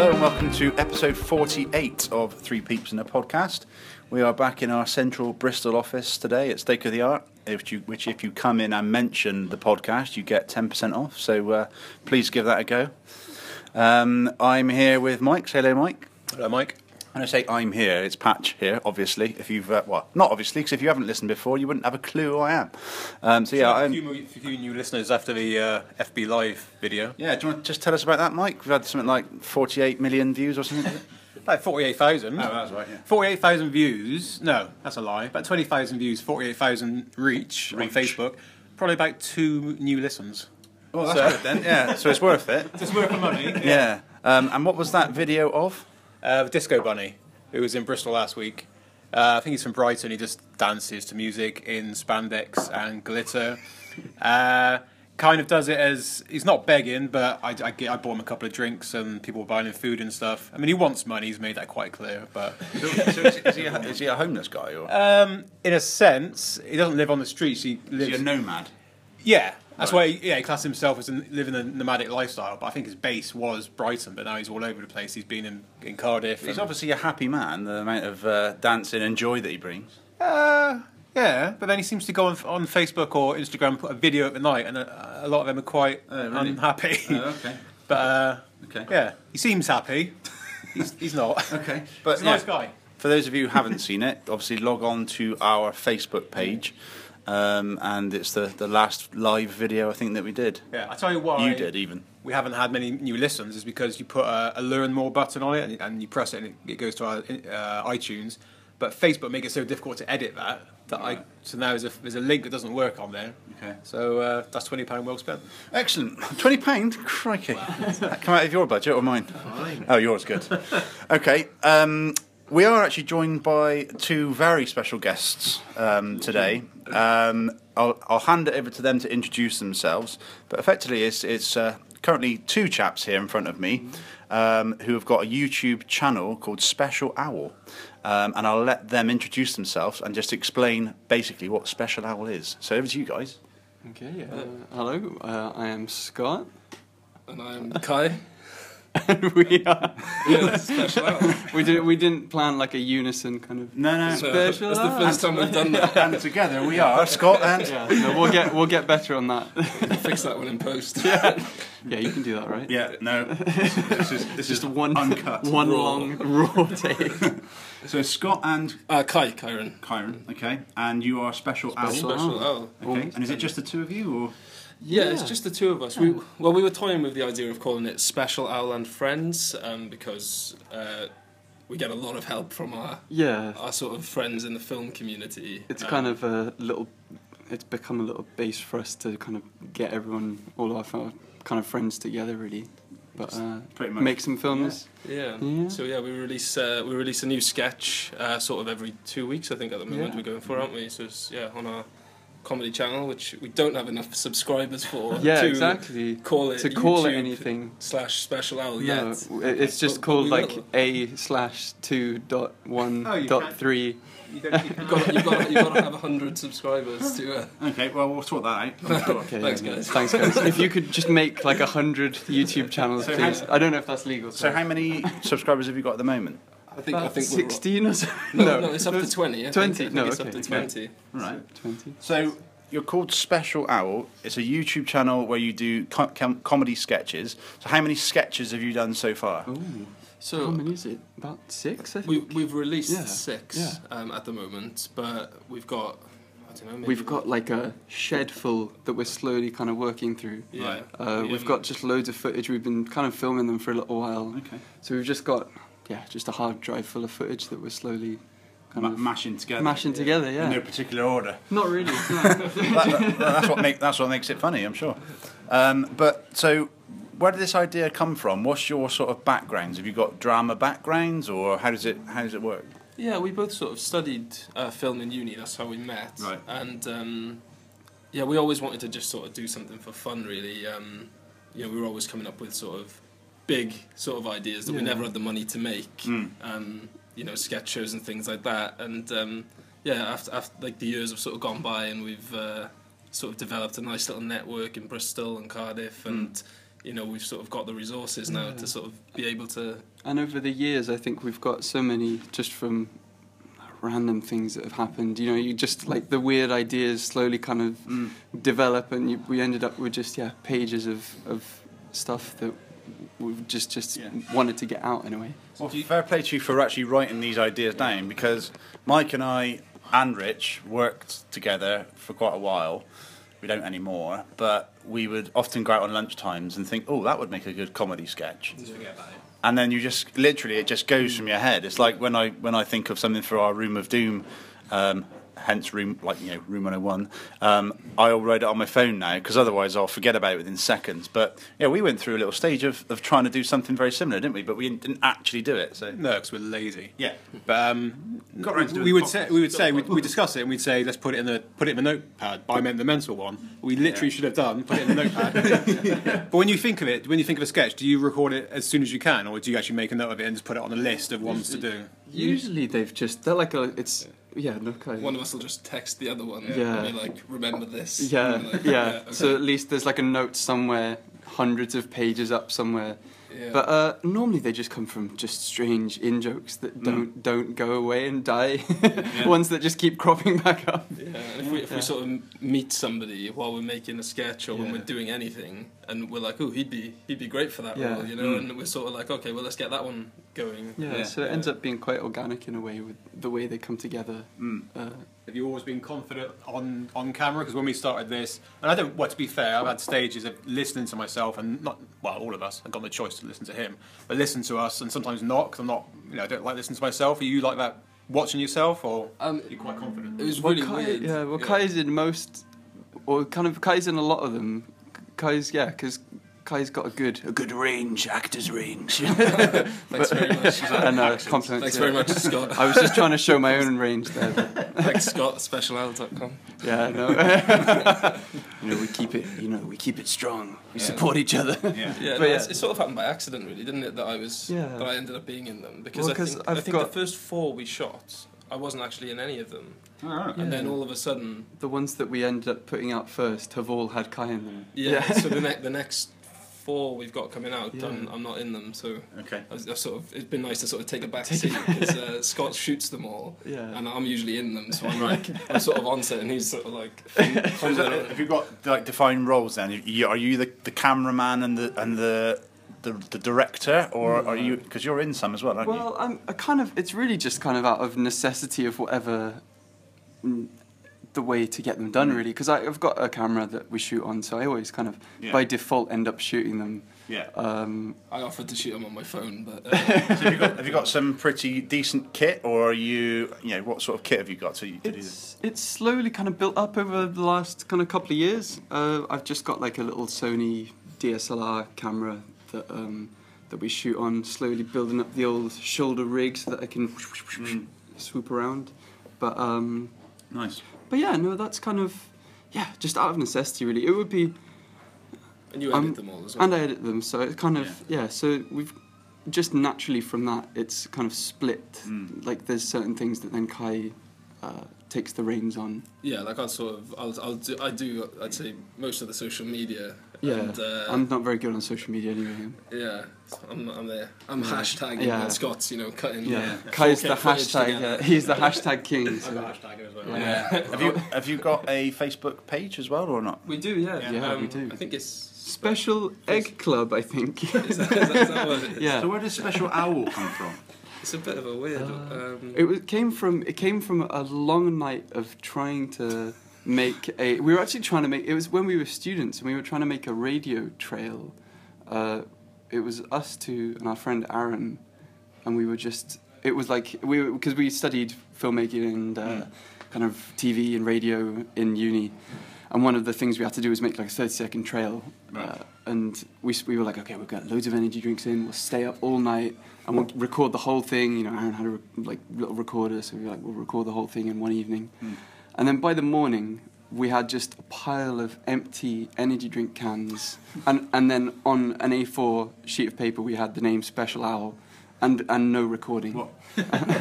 Hello and welcome to episode 48 of Three Peeps in a Podcast. We are back in our central Bristol office today at Stake of the Art, which if you come in and mention the podcast, you get 10% off. So please give that a go. I'm here with Mike. Say hello, Mike. Hello, Mike. When I say I'm here, it's Patch here, obviously. If you've, well, not obviously, because if you haven't listened before, you wouldn't have a clue who I am. I'm... A few new listeners after the FB Live video. Yeah, do you want to just tell us about that, Mike? We've had something like 48 million views or something. Like 48,000. Oh, that's right, yeah. 48,000 views. No, that's a lie. About 20,000 views, 48,000 reach on Facebook. Probably about 2 new listens. Oh, that's good then, yeah. So it's worth it. It's worth the money. Yeah. And what was that video of? Disco Bunny, who was in Bristol last week. I think he's from Brighton. He just dances to music in spandex and glitter. Kind of does it as... He's not begging, but I bought him a couple of drinks and people were buying him food and stuff. I mean, he wants money. He's made that quite clear. But So is he a homeless guy? Or? in a sense, he doesn't live on the streets. He lives... Is he a nomad? Yeah. That's why he classed himself as living a nomadic lifestyle, but I think his base was Brighton, but now he's all over the place. He's been in Cardiff. He's obviously a happy man, the amount of dancing and joy that he brings. Yeah, but then he seems to go on Facebook or Instagram, put a video at the night, and a lot of them are quite unhappy. Okay. But, okay. Yeah, he seems happy. He's not. Okay. But He's a nice guy. For those of you who haven't seen it, obviously log on to our Facebook page. And it's the last live video I think that we did. Yeah, I tell you why. You did even. We haven't had many new listens is because you put a learn more button on it and you press it and it goes to our iTunes. But Facebook make it so difficult to edit that right. So now there's a link that doesn't work on there. Okay. So that's £20 well spent. Excellent. £20? Crikey. That come out of your budget or mine? Fine. Oh, yours, good. Okay. We are actually joined by 2 very special guests today. I'll hand it over to them to introduce themselves. But effectively, it's currently 2 chaps here in front of me who have got a YouTube channel called Special Owl. And I'll let them introduce themselves and just explain basically what Special Owl is. So over to you guys. Okay, hello, I am Scott. And I'm Kai. And we are... Special Owl. We didn't plan like a unison kind of... No. So Special that's the first time we've done that. And together we are Scott and... Yeah, no, we'll get better on that. Fix that one in post. Yeah, you can do that, right? Yeah, no. This is Just one uncut. one Raw. long raw take. So Scott and Kyron. Kyron, okay, and you are Special Owl. Special Owl. Okay, and is it just the 2 of you, or? Yeah, it's just the 2 of us. We were toying with the idea of calling it Special Owl and Friends because we get a lot of help from our sort of friends in the film community. It's kind of a little... It's become a little base for us to kind of get all of our kind of friends together, really. But pretty much make some films. Yeah. So we release a new sketch sort of every 2 weeks. I think at the moment we're going for, aren't we? So it's, on our comedy channel, which we don't have enough subscribers for. Yeah, to exactly. Call it anything /Special Owl no, yet. it's just called like A/2.1.3. You've got to have 100 subscribers to. Okay, well we'll sort that out. I'm sure. Okay, Thanks, guys. Thanks, guys. If you could just make like 100 YouTube channels, So please. I don't know if that's legal. So how many subscribers have you got at the moment? I think we're 16 or so. No, it's up to 20. 20. It's up to 20. Right. 20. So you're called Special Owl. It's a YouTube channel where you do comedy sketches. So how many sketches have you done so far? Ooh. So how many is it? About 6, I think. We've released 6 at the moment, but we've got, I don't know, maybe we've got like a shed full that we're slowly kind of working through. Yeah. We've got just loads of footage. We've been kind of filming them for a little while. Okay. So we've just got just a hard drive full of footage that we're slowly kind of mashing together. Yeah. In no particular order. Not really. That's what makes it funny, I'm sure. But so, where did this idea come from? What's your sort of backgrounds? Have you got drama backgrounds, or how does it work? Yeah, we both sort of studied film in uni. That's how we met. Right. And we always wanted to just sort of do something for fun, really. We were always coming up with sort of big sort of ideas that we never had the money to make. Sketch shows and things like that. And after like the years have sort of gone by, and we've sort of developed a nice little network in Bristol and Cardiff, and we've sort of got the resources now to sort of be able to. And over the years, I think we've got so many just from random things that have happened. You just like the weird ideas slowly kind of develop, and we ended up with just pages of stuff that we've just wanted to get out in a way. Well, fair play to you for actually writing these ideas down, because Mike and I and Rich worked together for quite a while. We don't anymore, but we would often go out on lunch times and think, oh, that would make a good comedy sketch. Just forget about it. And then you just literally, it just goes from your head. It's like when I think of something for our Room of Doom, hence Room 101. I'll write it on my phone now, because otherwise I'll forget about it within seconds. But we went through a little stage of trying to do something very similar, didn't we? But we didn't actually do it. So No, because we're lazy. yeah, But got around to doing we the would podcast. we discuss it and we'd say let's put it in the notepad. But I meant the mental one. We literally should have done put it in the notepad. But when you think of a sketch, do you record it as soon as you can, or do you actually make a note of it and just put it on a list of ones to do? Usually they're like One of us will just text the other one Yeah. and be like, remember this. Yeah, And we're like, yeah. okay. So at least there's like a note somewhere, hundreds of pages up somewhere. Yeah. But normally they just come from just strange in-jokes that don't go away and die. Ones that just keep cropping back up. Yeah, and if we sort of meet somebody while we're making a sketch or when we're doing anything, and we're like, oh, he'd be great for that Yeah. role, and we're sort of like, okay, well, let's get that one going. Yeah, so it ends up being quite organic in a way with the way they come together. Have you always been confident on camera? Because when we started this, and I don't. Well, to be fair, I've had stages of listening to myself, and all of us. I've got the choice to listen to him, but listen to us, and sometimes not, because I'm not. I don't like listening to myself. Are you like that, watching yourself, or are you quite confident? It was really weird. Yeah, well, Kai's in most, or kind of Kai's in a lot of them. Because Kai's got a good range, actor's range. Thanks very much. And compliments. Thanks very much, Scott. I was just trying to show my own range there. But Thanks, Scott, specialal.com. yeah, no. we keep it strong. We support each other. yeah. Yeah, But no, it sort of happened by accident, really, didn't it? That I ended up being in them, because Well, I think the first 4 we shot, I wasn't actually in any of them, and then all of a sudden, The ones that we ended up putting out first have all had Kai in them. so the next 4 we've got coming out, Yeah. I'm not in them, so Okay. it's been nice to sort of take a back seat, because Scott shoots them all, Yeah. and I'm usually in them, so I'm sort of on set, and he's sort of like. So have you got like defined roles then? Are you the cameraman and the director, or are you, because you're in some as well, aren't you? Well, it's really just kind of out of necessity of whatever the way to get them done, really. Because I've got a camera that we shoot on, so I always kind of, by default, end up shooting them. Yeah. I offered to shoot them on my phone, but So have you got some pretty decent kit, or are you what sort of kit have you got to do this? It's slowly kind of built up over the last kind of couple of years. I've just got like a little Sony DSLR camera that we shoot on, slowly building up the old shoulder rig so that I can swoop around. But Nice. But yeah, no, that's kind of just out of necessity, really. It would be. and you edit them all as well. And I edit them, so it's kind of So we've just naturally from that, it's kind of split. Like there's certain things that then Kai takes the reins on. Yeah, like I'd say most of the social media. Yeah, And, I'm not very good on social media anyway. yeah, I'm there. I'm hashtagging Yeah. and Scott's, cutting. Yeah, Kai's 4K the footage hashtag. together. He's the hashtag king. So. I'm a hashtagger as well. Yeah. Have you got a Facebook page as well, or not? We do, yeah. Yeah, we do. I think it's Special Egg Club, I think. is that what it is? Yeah. So where does Special Owl come from? It's a bit of a weird. It came from a long night of trying to make a. We were actually trying to make. It was when we were students, and we were trying to make a radio trail. It was us two and our friend Aaron, and we were just. It was like because we studied filmmaking and kind of TV and radio in uni, and one of the things we had to do was make like a 30-second trail. Right. And we were like, okay, we've got loads of energy drinks in. We'll stay up all night and we'll record the whole thing. Aaron had a little recorder, so we were like, we'll record the whole thing in one evening. And then by the morning, we had just a pile of empty energy drink cans, and then on an A4 sheet of paper, we had the name Special Owl, and no recording. What?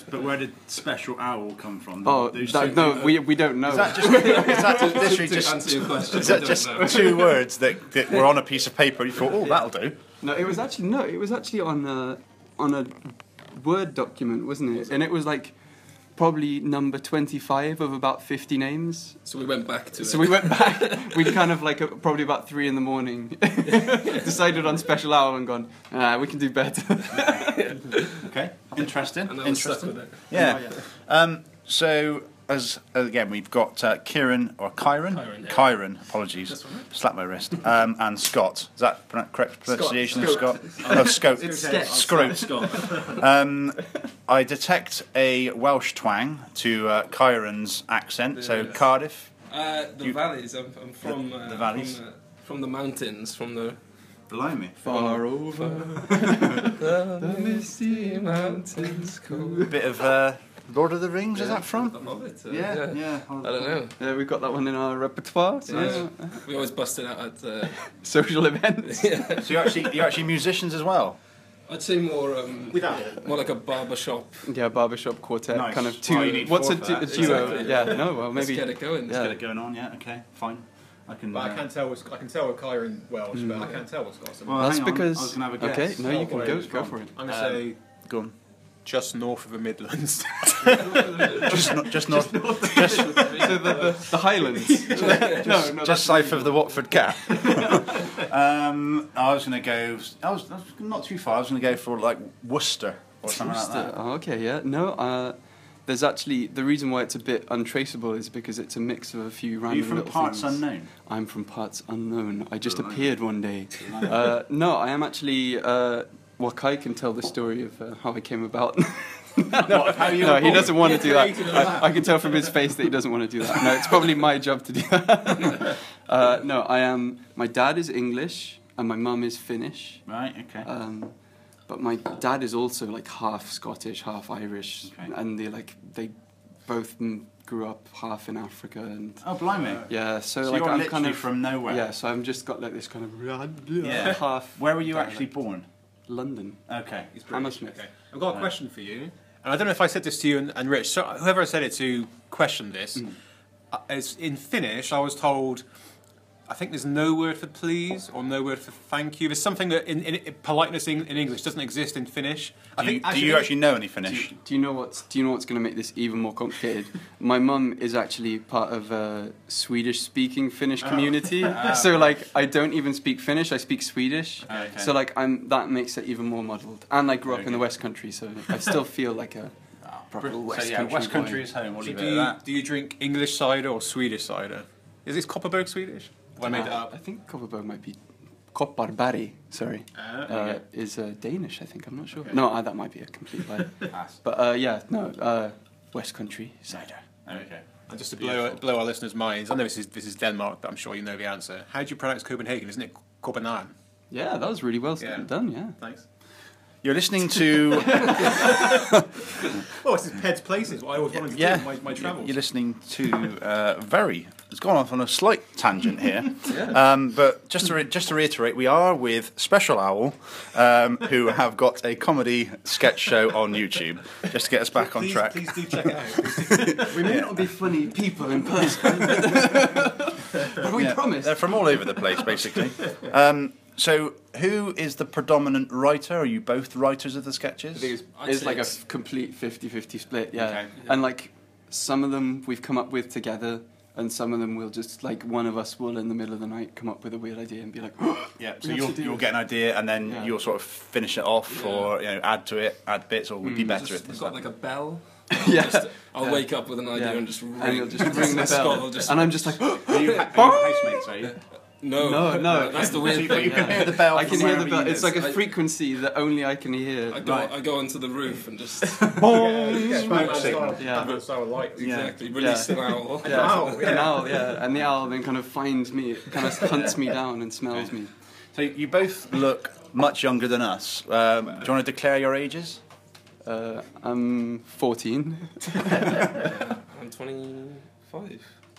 But where did Special Owl come from? Oh, no, we don't know. Is that just literally To answer your question, is that I don't just know. 2 words that were on a piece of paper? And you thought, oh, that'll do. No, it was actually on a Word document, wasn't it? And it was like probably number 25 of about 50 names. So we went back to it. So we went back. We'd kind of like probably about 3 in the morning decided on Special Owl and gone. We can do better. Okay, interesting. And I was stuck Interesting. with it. Yeah. So as again, we've got Kieran or Kyron. Kyron, yeah. Apologies. That's all right. Slap my wrist. And Scott. Is that correct pronunciation of Scott? Oh, Scott. Scroat. Scott. I detect a Welsh twang to Kyron's accent. So Yes. Cardiff. The valleys. I'm from the valleys? from the mountains, from the Blimey. Far over. the misty mountains. A bit of Lord of the Rings. Is that from? The Hobbit. Yeah. I don't know. Yeah, we've got that one in our repertoire. So Yeah. We always busted out at. social events. So you're actually musicians as well. I'd say more Without it. more like a barbershop. Yeah, barbershop quartet, Nice. kind of Well, two. you need What's four a, for du- that. a duo? Exactly. Yeah, no, well Let's maybe. get it going. Yeah. Get it going on. Yeah. Okay. Fine. I can. But I can tell with Kyron Welsh, but I can't tell with Scott. Well, That's hang on, because. I was gonna have a Okay, guess. no, you Oh, can where go it was go from. for it. I'm gonna say Go on. just north of the Midlands. Just north. So the Highlands. no, Just south of the Watford Gap. I was going to go. I was not too far. I was going to go for like Worcester or something like that. Oh, okay, yeah. No, there's actually the reason why it's a bit untraceable is because it's a mix of a few random. Are you from little parts things. unknown? I'm from parts unknown. I just Right. appeared one day. No, I am actually. Well, Kai can tell the story of how I came about. How you No, were he born? doesn't want to do that. I can tell from his face that he doesn't want to do that. No, it's probably my job to do that. No, I am. My dad is English and my mum is Finnish. Right. Okay. But my dad is also like half Scottish, half Irish, Okay. and they both grew up half in Africa and. Oh, blimey. Yeah, so So like you're I'm literally kind of from nowhere. Yeah, so I'm just got like this kind of Yeah. half. Where were you dialect. actually born? London. Okay. Hammersmith. Okay. I've got a question for you, and I don't know if I said this to you and Rich. So whoever I said it to questioned this. It's in Finnish. I was told. I think there's no word for please or no word for thank you. There's something that in politeness in English doesn't exist in Finnish. Do you actually know any Finnish? Do you know what's going to make this even more complicated? My mum is actually part of a Swedish-speaking Finnish community, so like I don't even speak Finnish. I speak Swedish. Okay. So like that makes it even more muddled. And I grew up in the West Country, so I still feel like a proper West So yeah, Country West boy. Country is home. We'll So leave do it at that. you drink English cider or Swedish cider? Is this Kopparberg Swedish? Have I made that up? I think Kopparberg might be Kopparberg. Sorry, Okay. is Danish. I think I'm not sure. Okay. No, that might be a complete lie. Pass. But yeah, no, West Country cider. Okay. And just to blow our listeners' minds, I know this is Denmark, but I'm sure you know the answer. How do you pronounce Copenhagen? Isn't it Copenhagen? Yeah, that was really well Yeah. done. Yeah. Thanks. You're listening to. Oh, this is Ped's Places. What I always wanted to Yeah. do my travels. You're listening to It's gone off on a slight tangent here. But just to reiterate, we are with Special Owl, who have got a comedy sketch show on YouTube. Just to get us back on track. Please do check it out. We may not be funny people in person, but we Yeah, promise. they're from all over the place, basically. So, who is the predominant writer? Are you both writers of the sketches? I'd It's say like a it's- complete 50-50 split, yeah. Okay. And like some of them we've come up with together, and some of them we'll just like one of us will in the middle of the night come up with a weird idea and be like, Yeah, so We have you'll, to do you'll this. get an idea and then Yeah. you'll sort of finish it off or add to it, add bits, or would be better Just, at we've this. got like a bell. Yeah. Just, I'll wake up with an idea Yeah. and just ring. and you'll just ring the Scott bell, will just- and I'm just like, Are you housemates, are you? no, No. That's the So weird you thing. can hear the bell I can from hear the wherever bell. you It's live. like a frequency that only I can hear. I go onto the roof and just Smoke signal. Yeah. light. exactly release an owl. Yeah, an owl, yeah, and the owl then kind of finds me, it kind of hunts me down and smells me. So you both look much younger than us. Do you want to declare your ages? I'm 14. I'm 25.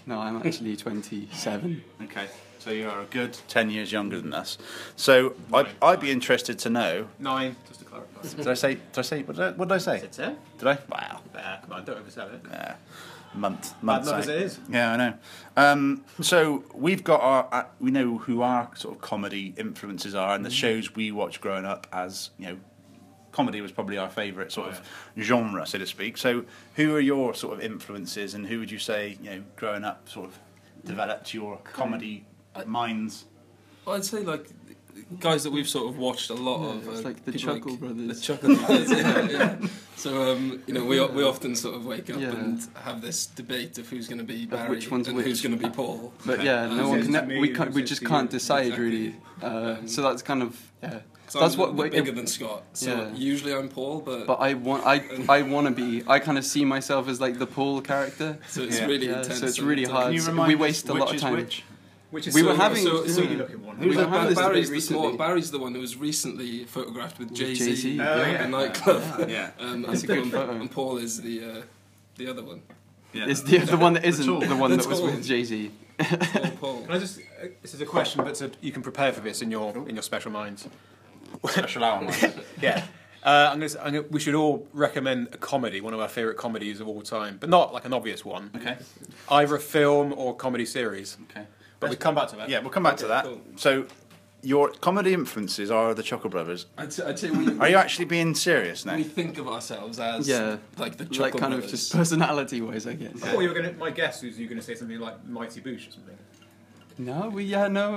No, I'm actually 27. Okay, so you are a good 10 years younger than us. So I'd be interested to know. 9, just to clarify. Did I say? What did I say? Is it 10? Did I? Wow. Come on, don't oversell it. Month. Bad enough as it is. Yeah, I know. So we've got we know who our sort of comedy influences are, and the shows we watched growing up. As you know, comedy was probably our favourite sort of genre, so to speak. So who are your sort of influences, and who would you say, growing up, sort of developed your comedy minds? I'd say like guys that we've sort of watched a lot of. It's like the people Chuckle Brothers. The Chuckle Brothers, yeah. So we often sort of wake up Yeah. and have this debate of who's going to be Barry which one's and which. who's going to be Paul. But yeah, no one to can. me, We it can't. was We it just to can't you. decide Exactly. really. So that's kind of yeah. So That's I'm what a bit bigger than Scott. So Yeah. usually I'm Paul, But I want to be. I kind of see myself as like the Paul character. so it's Yeah. really Yeah, intense. so it's really and, hard. Can you So remind we us waste a which lot of is time. which? Which is We were so- having- so yeah. really looking one. We were having this Barry's, debate the small, recently. Barry's the one who was recently photographed with Jay-Z, Jay-Z, at the nightclub. Yeah. That's a good photo. And Paul is the other one. Yeah. Is the one that isn't tall. the one The that was tall. with Jay-Z. Paul. Can I just? This is a question, but you can prepare for this in your special minds. Special hour. Yeah. We should all recommend a comedy, one of our favourite comedies of all time, but not like an obvious one. Okay. Either a film or comedy series. Okay. But we come back to that. Yeah, we'll come back to that. cool. So, your comedy influences are the Chuckle Brothers. I'd say we. Are you actually being serious now? We think of ourselves as Yeah. like the Like Chuckle kind of Brothers. just personality-wise, I guess. I thought you were going to. My guess was you were going to say something like Mighty Boosh or something. No, we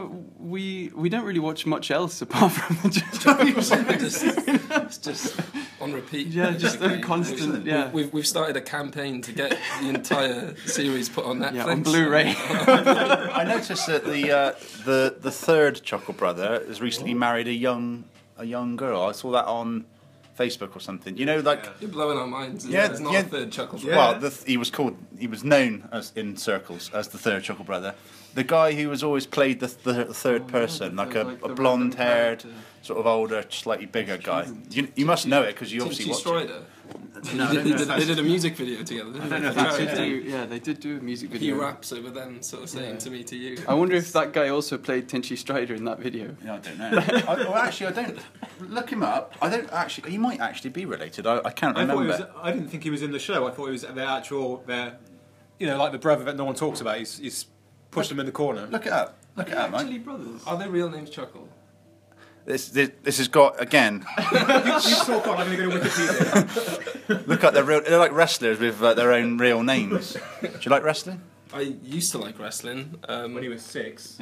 don't really watch much else apart from the Chuckle Brothers. It's just on repeat. Yeah, just a basically. constant. Yeah. We've started a campaign to get the entire series put on Netflix. Yeah, on Blu-ray. I noticed that the third Chuckle Brother has recently married a young girl. I saw that on Facebook or something. You know, like You're blowing our minds. Yeah, It's not yeah. a third Chuckle Yeah. Brother. well, he was known as in circles as the third Chuckle Brother. The guy who was always played the third person, like a the blonde-haired, random sort of older, slightly bigger guy. You must know it because you obviously Tinchy watch it. Strider. No, I don't know. They did a music video together. Didn't don't know if they? that's They it. did do- yeah, they did do a music He video. raps over them, sort of saying to me, to you. I wonder if that guy also played Tinchy Strider in that video. Yeah, I don't know. I don't. Look him up. I don't actually. He might actually be related. I can't remember. I didn't think he was in the show. I thought he was like the brother that no one talks about. He's pushed him in the corner. Look it up. Look it up, Actually, mate. brothers. Are their real names Chuckle? This has got again. You talk on. I'm going to go to Wikipedia. Look at they're like wrestlers with their own real names. Do you like wrestling? I used to like wrestling. When he was 6.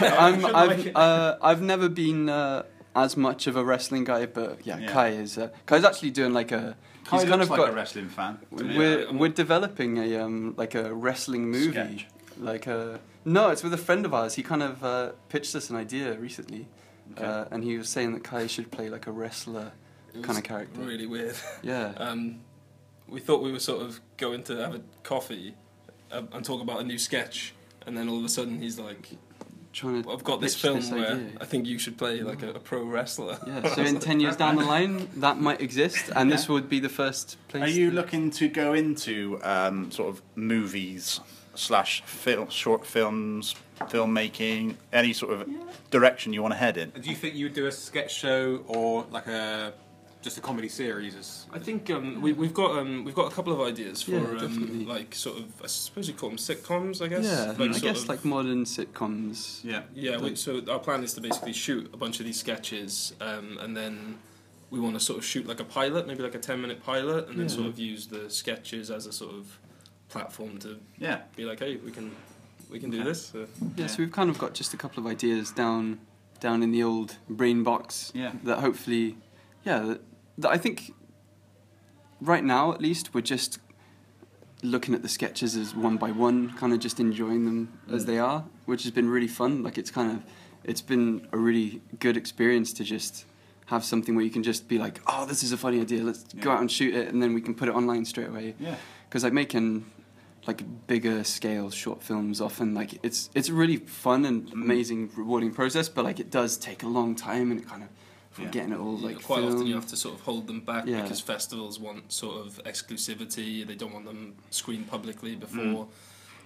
I've never been as much of a wrestling guy, but yeah, Yeah. Kai is. Kai's actually doing like a. He's kind of like got. a wrestling fan. We're developing a like a wrestling movie. Sketch. Like a no, it's with a friend of ours. He kind of pitched us an idea recently, Okay. and he was saying that Kai should play like a wrestler It kind was of character. Really weird. Yeah. We thought we were sort of going to have a coffee and talk about a new sketch, and then all of a sudden he's like, Trying to. "I've got this pitch film this where idea." I think you should play like a pro wrestler." Yeah. So in 10 years down the line, that might exist, and this would be the first place. Are you looking to go into sort of movies / short films, filmmaking, any sort of direction you want to head in? Do you think you would do a sketch show or like just a comedy series? I think we've got a couple of ideas for Yeah, definitely. like sort of, I suppose you call them sitcoms, I guess. Yeah, like I sort guess of- like modern sitcoms. Yeah. Yeah, so our plan is to basically shoot a bunch of these sketches, and then we want to sort of shoot like a pilot, maybe like a 10-minute pilot, and then Yeah. sort of use the sketches as a sort of platform to Yeah. be like, hey, we can do Okay. this. Yeah, so we've kind of got just a couple of ideas down in the old brain box. Yeah. That hopefully, that I think right now at least we're just looking at the sketches as one by one, kind of just enjoying them as they are, which has been really fun. Like it's been a really good experience to just have something where you can just be like, oh, this is a funny idea, let's go Yeah. out and shoot it, and then we can put it online straight away. Yeah. Because like making like bigger scale short films often like it's a really fun and amazing rewarding process, but like it does take a long time, and it kind of from Yeah. getting it all like Quite often you filmed. have to sort of hold them back Yeah. because festivals want sort of exclusivity. They don't want them screened publicly before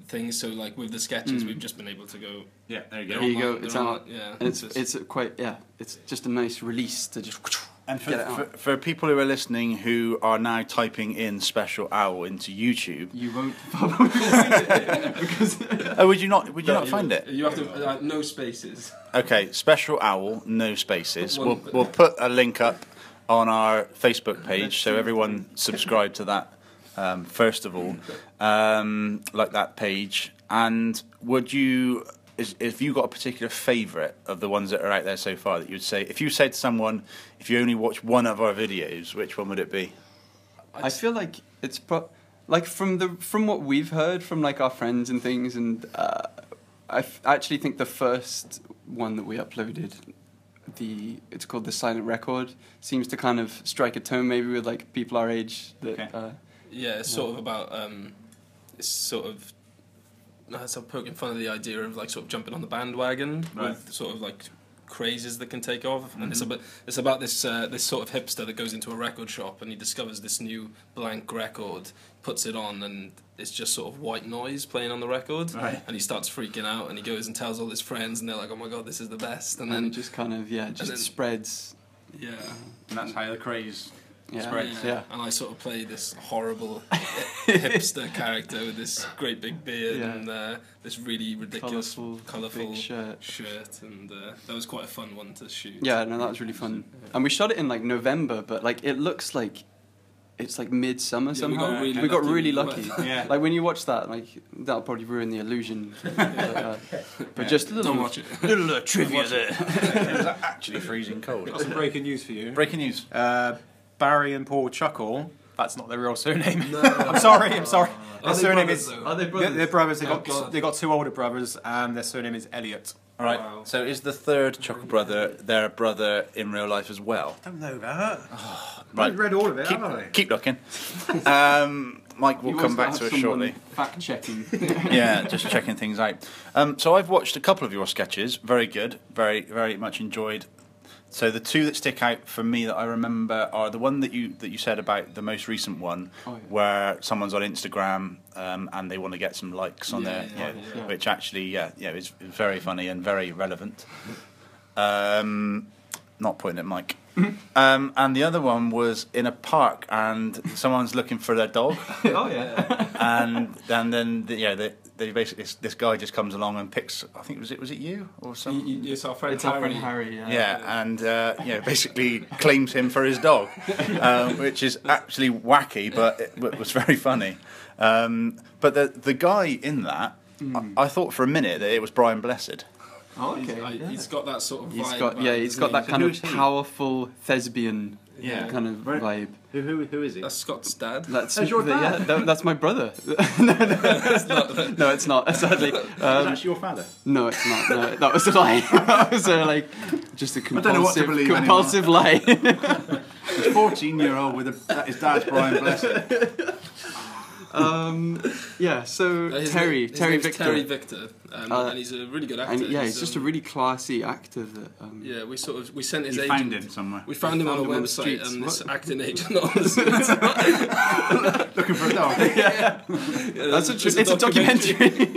things. So like with the sketches, we've just been able to go. Yeah, there you They're go. Here you go. online, It's they're out. online, yeah. And it's quite it's just a nice release to just And get it out. for people who are listening who are now typing in Special Owl into YouTube, You won't probably find it because would you not find it? You have to no spaces. Okay, Special Owl, no spaces. One- We'll put a link up on our Facebook page, so everyone subscribe to that first of all, like that page. And would you, if you got a particular favourite of the ones that are out there so far that you'd say, if you said to someone, if you only watch one of our videos, which one would it be? I feel like it's like from what we've heard from like our friends and things, and I actually think the first one that we uploaded, it's called The Silent Record, seems to kind of strike a tone maybe with like people our age that Okay. Yeah, it's sort of about it's sort of poking fun of the idea of like sort of jumping on the bandwagon Right. with sort of like crazes that can take off, and it's about this this sort of hipster that goes into a record shop and he discovers this new blank record, puts it on, and it's just sort of white noise playing on the record, Right. and he starts freaking out, and he goes and tells all his friends, and they're like, "Oh my god, this is the best!" and then it just kind of just then- spreads. yeah. And that's how the craze Yeah, spreads. yeah. And I sort of play this horrible hipster character with this great big beard Yeah. and this really ridiculous, Colourful big shirt. and that was quite a fun one to shoot. Yeah, no, that was really fun. And we shot it in like November, but like it looks like it's like midsummer Yeah, we somehow. got really we got lucky. really lucky. Yeah. Like when you watch that, like that'll probably ruin the illusion. But just a little, Don't watch it. little trivia there. It was actually freezing cold. Got some breaking news for you. Breaking news. Barry and Paul Chuckle. That's not their real surname. I'm sorry. Their Are they surname brothers, is. though? Are they brothers? They're brothers. Oh, God. They got two older brothers, and their surname is Elliot. All right. Wow. So is the third Chuckle brother their brother in real life as well? I don't know that. Right. I've read all of it, haven't I? Keep looking. Mike will come back to us shortly. Fact checking. Yeah, just checking things out. So I've watched a couple of your sketches. Very good. Very, very much enjoyed. So the two that stick out for me that I remember are the one that you said about the most recent one, Oh, yeah. where someone's on Instagram and they want to get some likes on Yeah, their, yeah. which actually is very funny and very relevant. Not pointing at Mike. And the other one was in a park and someone's looking for their dog. Oh yeah. And then they basically this guy just comes along and picks. I think was it you or some. It's our friend It's our Harry. friend Harry. Yeah, and basically claims him for his dog, which is actually wacky, but it was very funny. But the guy in that, I thought for a minute that it was Brian Blessed. Oh, okay. He's got that sort of vibe. He's got about yeah, it, he's doesn't got he? that kind Who's of he? powerful thespian Yeah. kind of Right. vibe. Who is he? That's Scott's dad. That's your dad? that's my brother. No, it's not. Sadly, That's your father. no, it's not. No, that was a lie. That was like just a don't know what to compulsive, believe anymore. compulsive lie. He's 14-year-old with his dad's Brian Blessed. Yeah. So His Terry name's Victor, Terry Victor, and he's a really good actor. and yeah, he's just a really classy actor. That Yeah, we sent his You agent. found him somewhere. We found him on a found him on the website, streets. and this What? acting agent on the streets. Looking for a dog. that's There's it's a documentary.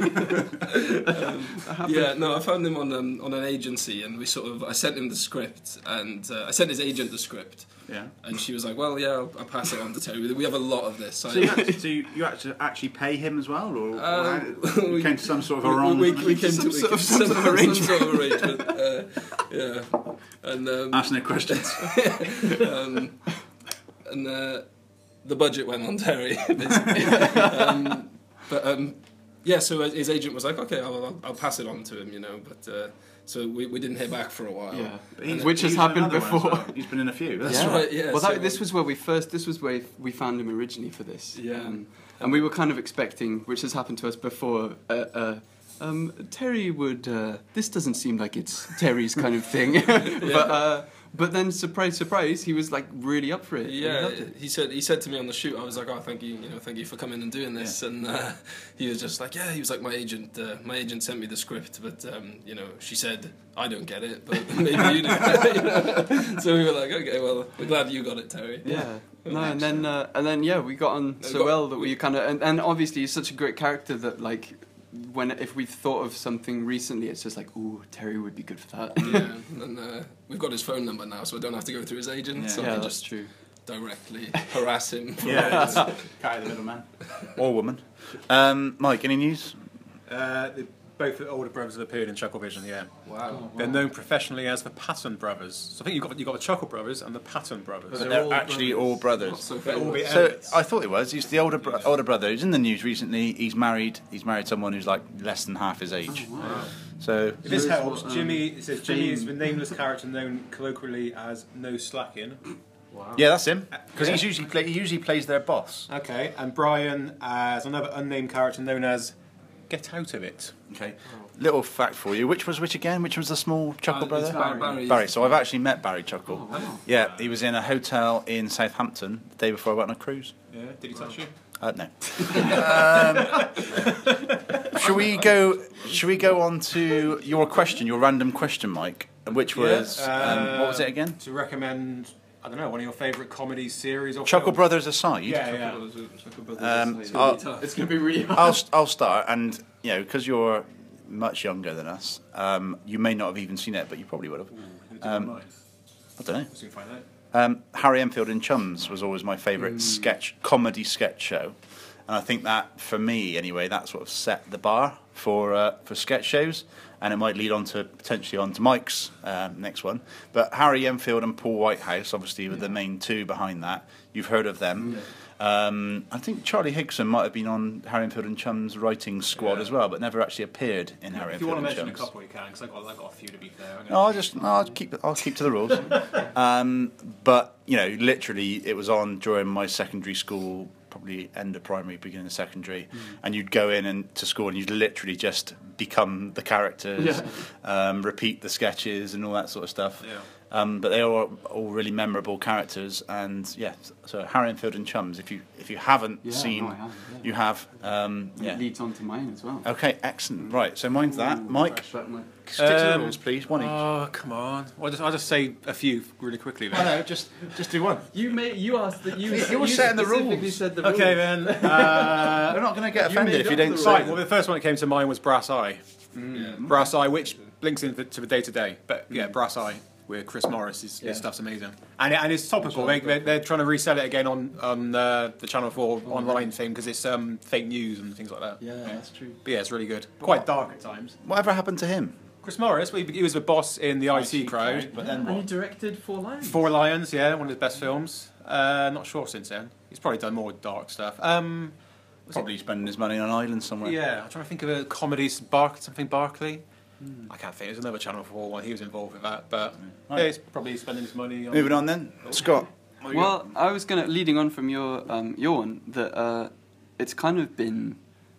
Yeah, no, I found him on an agency, and I sent him the script, and I sent his agent the script, Yeah. and she was like, "Well, yeah, I'll pass it on to Terry. We have a lot of this." So you actually pay him as well, or we- came to some sort of arrangement? we came Some to sort of some arrangement. sort of arrangement. Yeah, and Ask no questions. and the budget went on Terry, basically. Yeah, so his agent was like, "Okay, I'll pass it on to him," But so we didn't hear back for a while. Yeah. He's- Which has he's in happened another one as before. well. He's been in a few. That's right, yeah, Well, so- this was where we found him originally for this. Yeah. And we were kind of expecting, which has happened to us before. Terry would. This doesn't seem like it's Terry's kind of thing, but then surprise, surprise, he was like really up for it. He Yeah, loved it. he said to me on the shoot, I was like, "Oh, thank you for coming and doing this." And he was just like, "Yeah," he was like, "My agent sent me the script, but she said I don't get it, but maybe you do." So we were like, "Okay, well, we're glad you got it, Terry." Yeah. No, and then yeah, we got on so got- well that we kind of and obviously he's such a great character that like if we've thought of something recently, it's just like, ooh, Terry would be good for that. Yeah, and we've got his phone number now, so I don't have to go through his agent. Yeah. So I Yeah, can that's just true. directly harass him. For Yeah, carry the middleman. Or woman. Mike, any news? Both the older brothers have appeared in Chucklevision. Yeah, Wow. they're known professionally as the Patton Brothers. So I think you've got the Chuckle Brothers and the Patton Brothers. But they're actually all brothers. Not so They're all famous. the So Emmets. I thought it was. He's the older brother. He's in the news recently. He's married. He's married someone who's like less than half his age. So If this Here's helps, what, Jimmy. It says Jimmy is the Fame. nameless character known colloquially as No Slacking. Wow. yeah, that's him. Because he usually plays their boss. Okay, and Brian as another unnamed character known as Get Out of It. Okay. Little fact for you. Which was which again? Which was the small Chuckle brother? Barry. Barry. So I've actually met Barry Chuckle. Oh, wow. Yeah, he was in a hotel in Southampton the day before I went on a cruise. Yeah, did he touch you? No. Should we go on to your question, your random question, Mike? Which was what was it again? To recommend, I don't know, one of your favourite comedy series or Chuckle films? Brothers aside. Yeah. It's going to be really hard. I'll start, and because you're much younger than us, you may not have even seen it, but you probably would have. I don't know. Soon find out. Harry Enfield and Chums was always my favourite comedy sketch show, and I think that for me anyway, that sort of set the bar for sketch shows, and it might lead on to potentially on to Mike's next one. But Harry Enfield and Paul Whitehouse obviously were the main two behind that. You've heard of them. I think Charlie Higson might have been on Harry Enfield and Chums' writing squad as well, but never actually appeared in Harry If you Enfield want to and mention a Chums. couple, you can, because I've got a few to be fair. I'll keep to the rules. But literally, it was on during my secondary school, probably end of primary, beginning of secondary, and you'd go in and to school and you'd literally just become the characters, repeat the sketches and all that sort of stuff. Yeah. But they are all really memorable characters, and so Harry Enfield and Chums. If you haven't seen, I have, you have. It leads on to mine as well. Okay, excellent. Right, so mine's that. Mike, But my- stick to the rules, please. One each. Oh, come on. I'll just say a few really quickly then. I know, just do one. You asked that you. You were setting the specifically rules. Said the rules. Okay then. They're not going to get offended made if you up don't the say Right, them. well, the first one that came to mind was Brass Eye. Yeah. Brass Eye, which links into the day-to-day. But yeah, Brass Eye with Chris Morris, his stuff's amazing. And it's topical. They're trying to resell it again on the Channel 4 online thing because it's fake news and things like that. Yeah, that's true. But yeah, it's really good. Quite dark at times. Whatever happened to him? Chris Morris, well, he was the boss in the IT Crowd. But then And he what? directed Four Lions. Four Lions, yeah, one of his best films. Not sure since then. He's probably done more dark stuff. Probably spending his money on an island somewhere. Yeah, I'm trying to think of a comedy, something Barkley. I can't think. There's another Channel 4 one. He was involved with that, but yeah, he's probably spending his money on. Moving on then, Scott. Well, I was leading on from your one that it's kind of been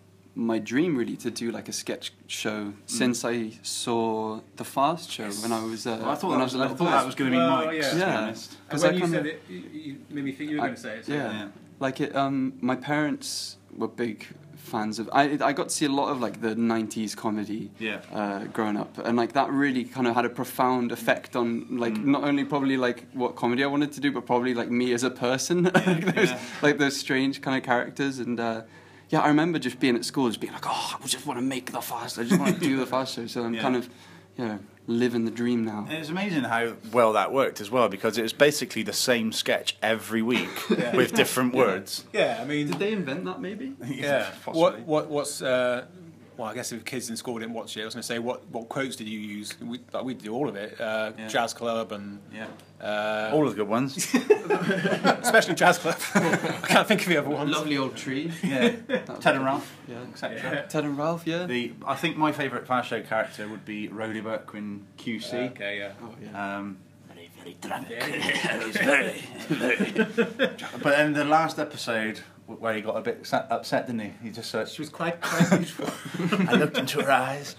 my dream really to do like a sketch show since I saw the Fast Show when I was I thought when I that was was, a little boy. going to be Well, Mike's. yeah. To be Yeah. honest. And 'Cause when I you kinda- said it, you made me think you were going to say it. So Yeah. Yeah. Like it. My parents were big fans of. I got to see a lot of like the '90s comedy. Yeah. Growing up, and like that really kind of had a profound effect on like not only probably like what comedy I wanted to do, but probably like me as a person, like those strange kind of characters. And yeah, I remember just being at school, just being like, oh, I just want to make the Fast. I just want to do the Fast Show. So I'm kind of, living the dream now. And it's amazing how well that worked as well, because it was basically the same sketch every week with different words. Yeah, I mean, Did they invent that? Maybe. yeah. Possibly. What's well, I guess if kids in school didn't watch it, I was going to say, what quotes did you use? We do all of it. Jazz Club and All of the good ones. especially Jazz Club. I can't think of the other ones. Lovely old tree. Yeah. Ted and Ralph, Yeah. etc. Ted and Ralph. Yeah. I think my favourite Fast Show character would be Rhodey Burkwin QC. Okay, yeah. Oh yeah. Very drunk. He's very. But in the last episode, where he got a bit upset, didn't he? He just said, She was quite beautiful. I looked into her eyes.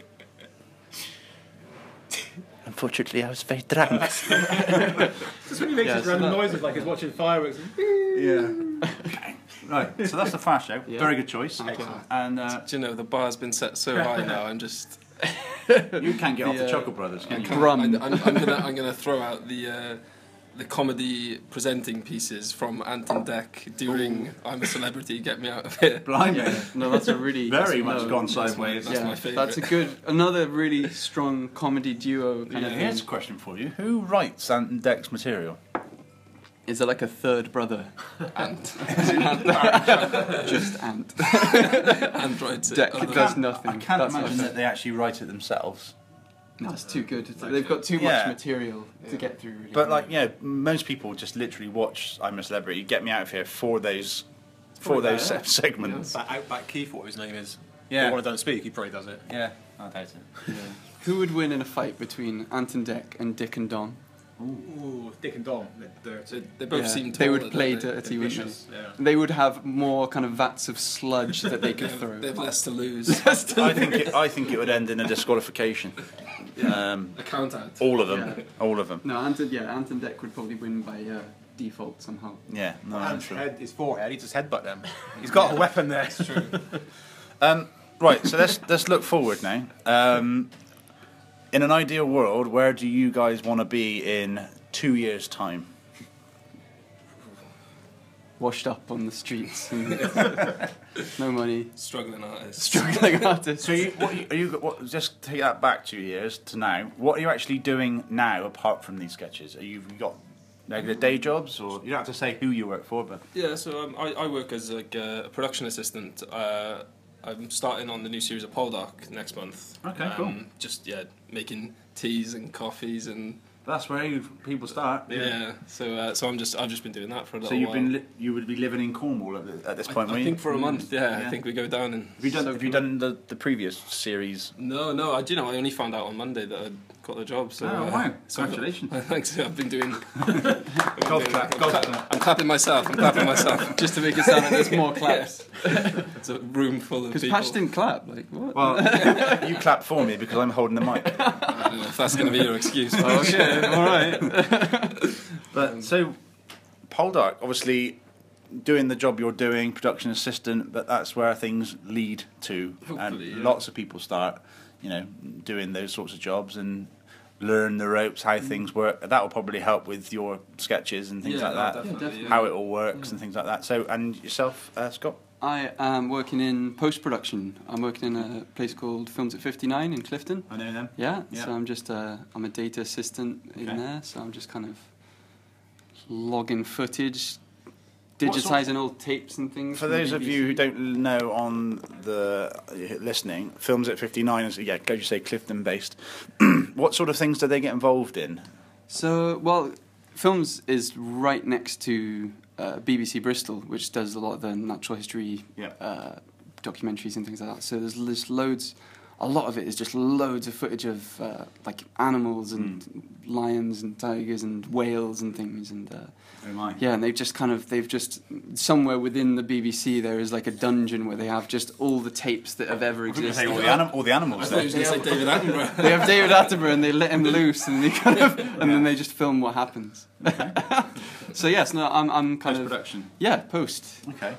Unfortunately, I was very drunk. Just when he makes Yeah, his so random that- noises like he's watching fireworks. Yeah. Right, so that's the Fast Show. Very good choice. Excellent. And Do you know, the bar's been set so high now, I'm just... you can't get off the Chuckle Brothers, can you? Brum. I'm gonna throw out the the comedy presenting pieces from Ant and Dec during I'm a Celebrity, Get Me Out of Here. Blimey. No, that's a really Very that's- much no, gone sideways. That's my favourite. That's a good, another really strong comedy duo kind of Here's a thing. question for you. Who writes Ant and Dec's material? Is there like a third brother? Ant. Just Ant. Ant writes it. Dec Other- does nothing. I can't That's imagine my- that they actually write it themselves. No, it's too good. They've got too Yeah. much material to get through. Really. But like, you know, most people just literally watch I'm a Celebrity, Get Me Out of Here for those segments. That Outback Keith, what his name is. Yeah. The one who don't speak, he probably does it. Yeah, I doubt it. Who would win in a fight between Ant and Dec and Dick and Dom? Ooh, Dick and Dom. They're They both Yeah, seem they would taller, play don't they? dirty, wouldn't vicious. Yeah. they? They would have more kind of vats of sludge that they could They throw. have less to lose. I think it would end in a disqualification. A count out. All of them. Yeah. All of them. No, Ant and Dec would probably win by default somehow. Yeah, no, Ant's sure. head, his forehead, he just headbutt them. He's got a weapon there. It's true. Right, so let's look forward now. In an ideal world, where do you guys want to be in 2 years' time? Washed up on the streets, and no money, Struggling artists. struggling artists. So just take that back 2 years to now. What are you actually doing now apart from these sketches? Are you got regular day jobs, or you don't have to say who you work for, but Yeah, so I work as like a production assistant. I'm starting on the new series of Poldark next month. Okay, cool. Just making teas and coffees and that's where people start. So I've just been doing that for a little So you've while. been you would be living in Cornwall at this point, I were you? think for a month. Yeah, Yeah. I think we go down and. Have you done the previous series? No. I only found out on Monday that I'd got the job. So, Oh, wow. so Congratulations. Thanks. I've been doing. Golf clap. I'm clapping myself. Just to make it sound like there's more claps. It's a room full of Because people. Patch didn't clap. Like what? Well, you clap for me because I'm holding the mic. I don't know if that's going to be your excuse. Okay, all right. But so, Poldark, obviously, doing the job you're doing, production assistant, but that's where things lead to, Hopefully, and yeah. lots of people start, doing those sorts of jobs and learn the ropes, how things work. That will probably help with your sketches and things like that, Definitely, how it all works and things like that. So, and yourself, Scott? I am working in post-production. I'm working in a place called Films at 59 in Clifton. I know them. Yeah, Yeah. so I'm just I'm a data assistant in Okay. there, so I'm just kind of logging footage, What digitizing old tapes and things. For from the those of BBC. you who don't know on the listening, Films at 59 is, as you say, Clifton based. What sort of things do they get involved in? So, well, Films is right next to BBC Bristol, which does a lot of the natural history Yeah. documentaries and things like that. So there's loads. A lot of it is just loads of footage of like animals and lions and tigers and whales and things and. Oh my. Yeah, and they've just somewhere within the BBC there is like a dungeon where they have just all the tapes that have ever I was going to say existed. all the animals I thought you there. was going to say David Attenborough. They have David Attenborough and they let him loose and they then they just film what happens. So yes, no, I'm kind of Post-production. yeah post. Okay.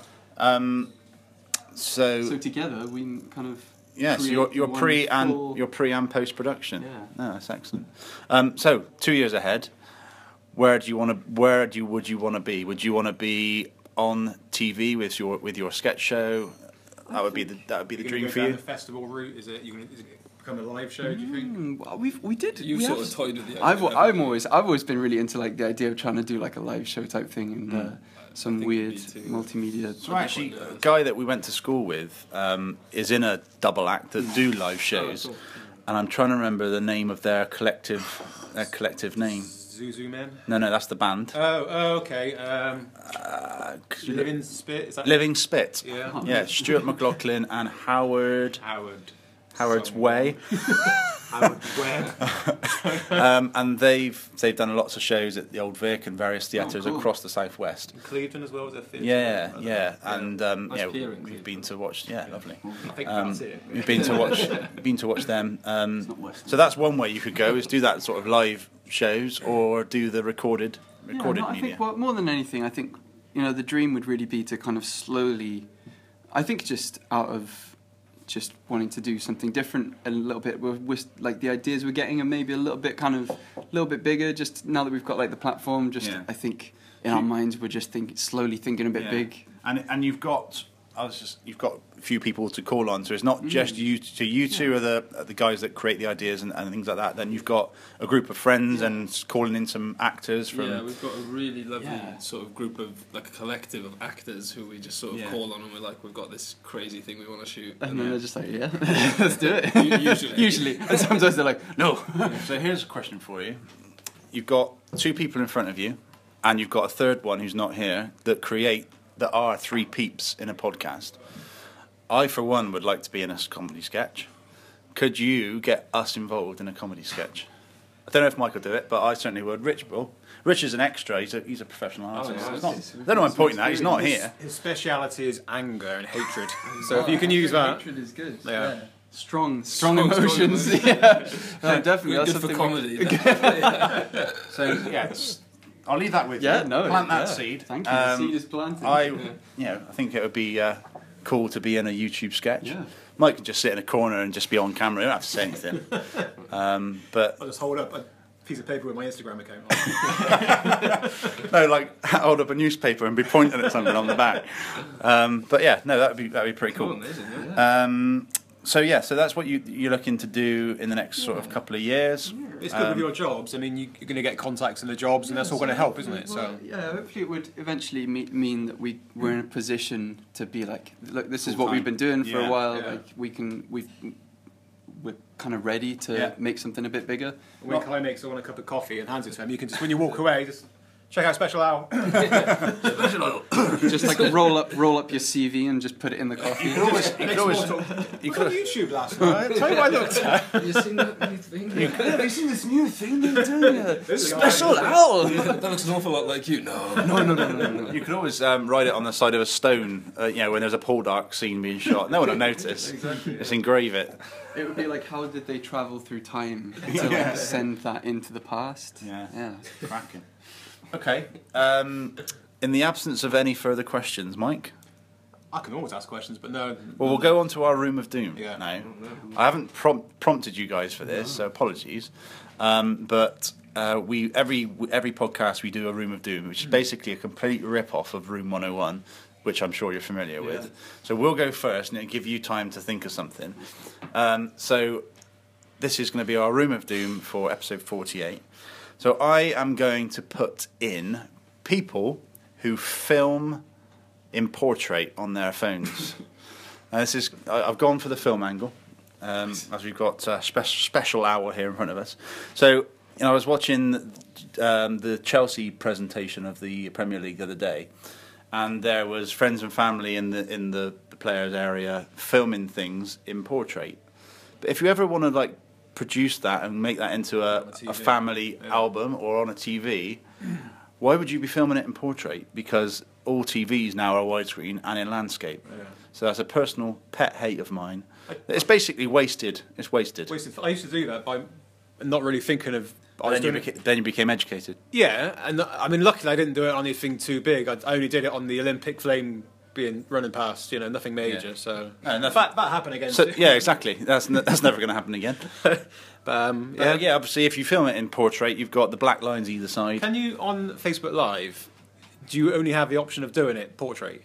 So So together we kind of yes, create you're one pre full- and post production. Yeah. No, that's excellent. So 2 years ahead, would you want to be? Would you want to be on TV with your sketch show? That would be the dream for you. The festival route, is it become a live show? Do you think? Well, we did. You we sort have- of toyed with the I've idea. always been really into like the idea of trying to do like a live show type thing and some think weird me too. multimedia. So actually, a guy that we went to school with is in a double act that do live shows, cool. and I'm trying to remember the name of their collective name. Zuzu Men. No, that's the band. Oh, okay. Living Spit. Is that Living Spit. Yeah. Yeah, Stuart McLaughlin and Howard's Howard Way. Howard Webb. And they've done lots of shows at the Old Vic and various theatres cool. across the southwest. Clevedon as well as a theatre. Yeah, and Nice pier in we've Clevedon. been to watch. Yeah, lovely. I think that's it. We've been to watch them. So that's one way you could go, is do that sort of live shows or do the recorded Yeah, no, I media. think well, more than anything, I think the dream would really be to kind of slowly, I think just out of just wanting to do something different a little bit. We're like the ideas we're getting are maybe a little bit bigger. Just now that we've got like the platform, just I think in our minds we're just slowly thinking a bit big. And you've got you've got a few people to call on, so it's not just you. So you two are the guys that create the ideas and things like that. Then you've got a group of friends and calling in some actors from. Yeah, we've got a really lovely sort of group of like a collective of actors who we just sort of call on, and we're like, we've got this crazy thing we want to shoot, and then they're just like, yeah, let's do it. Usually, and sometimes they're like, no. So here's a question for you: you've got two people in front of you, and you've got a third one who's not here that are three peeps in a podcast. I, for one, would like to be in a comedy sketch. Could you get us involved in a comedy sketch? I don't know if Mike will do it, but I certainly would. Rich will. Rich is an extra. He's a professional artist. yeah, I don't know why I'm pointing at. He's not here. His speciality is anger and hatred. So if you can use that, hatred is good. Yeah. Strong emotions. Yeah, no, definitely. We're That's good for something comedy. So yeah, I'll leave that with you. No, plant that seed. Thank you. The seed is planted. I think it would be cool to be in a YouTube sketch. Yeah. Mike can just sit in a corner and just be on camera. He don't have to say anything. But I'll just hold up a piece of paper with my Instagram account. no, like hold up a newspaper and be pointing at something on the back. But yeah, no, that'd be pretty cool. Amazing, So that's what you're looking to do in the next sort of couple of years. It's good with your jobs. I mean, you're going to get contacts in the jobs, and that's all going to help, isn't it? Well, yeah, hopefully it would eventually mean that we're in a position to be like, look, this is what we've been doing for a while. Yeah. Like we're kind of ready to make something a bit bigger. When Kai makes someone a cup of coffee and hands it to him, you can just, when you walk away, just check out Special Owl. Just like roll up your CV and just put it in the coffee. You could always You could on YouTube last night. Tell you what I looked at. You seen that new thing? Have you seen this new thing they're doing? Special Owl. That looks an awful lot like you. No. You could always write it on the side of a stone, when there's a Poldark scene being shot. No one will notice. Exactly. Just engrave it. It would be like, how did they travel through time to like send that into the past? Yeah. Cracking. Okay. In the absence of any further questions, Mike? I can always ask questions, but no. Well, we'll go on to our Room of Doom Yeah. now. I haven't prompted you guys for this, so apologies. But every podcast we do a Room of Doom, which is basically a complete rip-off of Room 101, which I'm sure you're familiar with. So we'll go first and it'll give you time to think of something. So this is going to be our Room of Doom for episode 48. So I am going to put in people who film in portrait on their phones. I've gone for the film angle, as we've got a special hour here in front of us. So I was watching the Chelsea presentation of the Premier League the other day, and there was friends and family in the players' area filming things in portrait. But if you ever want to produce that and make that into a family album or on a TV, why would you be filming it in portrait? Because all TVs now are widescreen and in landscape. Yeah. So that's a personal pet hate of mine. It's basically wasted. It's wasted. I used to do that by not really thinking of... Then you became educated. Yeah, and I mean, luckily I didn't do it on anything too big. I only did it on the Olympic flame being running past, nothing major. Yeah. So that happened again. So, yeah, exactly. That's never going to happen again. But obviously, if you film it in portrait, you've got the black lines either side. Can you on Facebook Live? Do you only have the option of doing it portrait?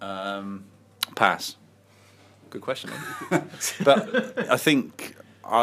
Pass. Good question. But I think.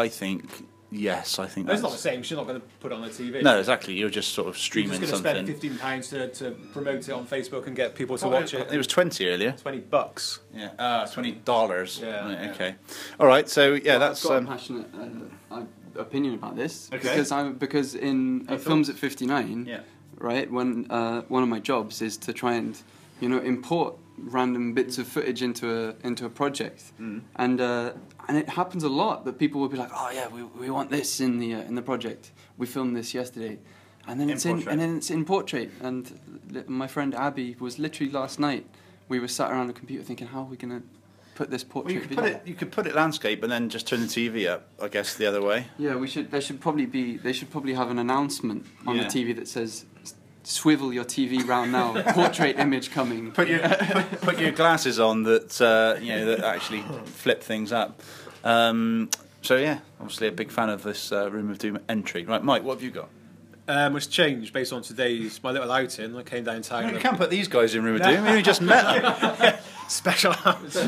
Yes, I think it's not the same. You're not going to put it on the TV. No, exactly. You're just sort of streaming something. You're just going to spend £15 to promote it on Facebook and get people to watch it. It was $20 earlier. $20. Yeah. $20. Yeah. Right, okay. All right. So that's. I've got a passionate opinion about this because in Films at 59, right, when one of my jobs is to try and import random bits of footage into a project, and it happens a lot that people will be like, oh yeah, we want this in the project. We filmed this yesterday, and then it's in portrait. And my friend Abby was literally last night. We were sat around a computer thinking, how are we going to put this portrait? You could put it landscape and then just turn the TV up. I guess the other way. Yeah, we should. They should probably have an announcement on the TV that says swivel your TV round now. Portrait image coming. Put your glasses on that that actually flip things up. So yeah, obviously a big fan of this Room of Doom entry. Right, Mike, what have you got? It's changed based on my little outing. I came downtown. You can't put these guys in Room of Doom. You just met them. Special house. It's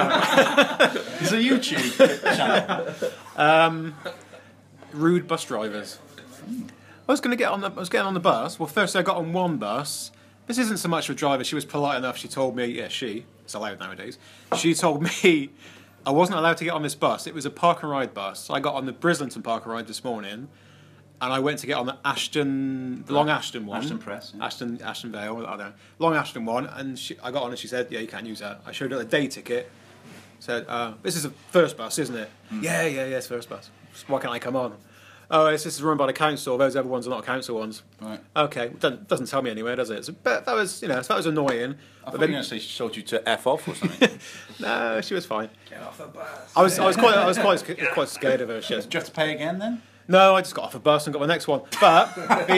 a YouTube channel. Rude bus drivers. I was getting on the bus. Well, first I got on one bus. This isn't so much a driver. She was polite enough. She told me, it's allowed nowadays. She told me I wasn't allowed to get on this bus. It was a park and ride bus. So I got on the Brislington park and ride this morning, and I went to get on the Long Ashton one. Ashton Press. Yeah. Ashton Vale. I don't know. Long Ashton one, and I got on and she said, "Yeah, you can't use that." I showed her the day ticket. Said, "This is a first bus, isn't it?" Yeah, it's first bus. Why can't I come on? Oh, this is run by the council. Those other ones are not council ones. Right. Okay, doesn't tell me anywhere, does it? So, but that was, that was annoying. I thought you were going to say she told you to F off or something. No, she was fine. Get off the bus. I was quite scared of her. Did you have to pay again then? No, I just got off a bus and got my next one. But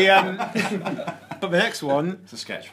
the next one, It's a sketch.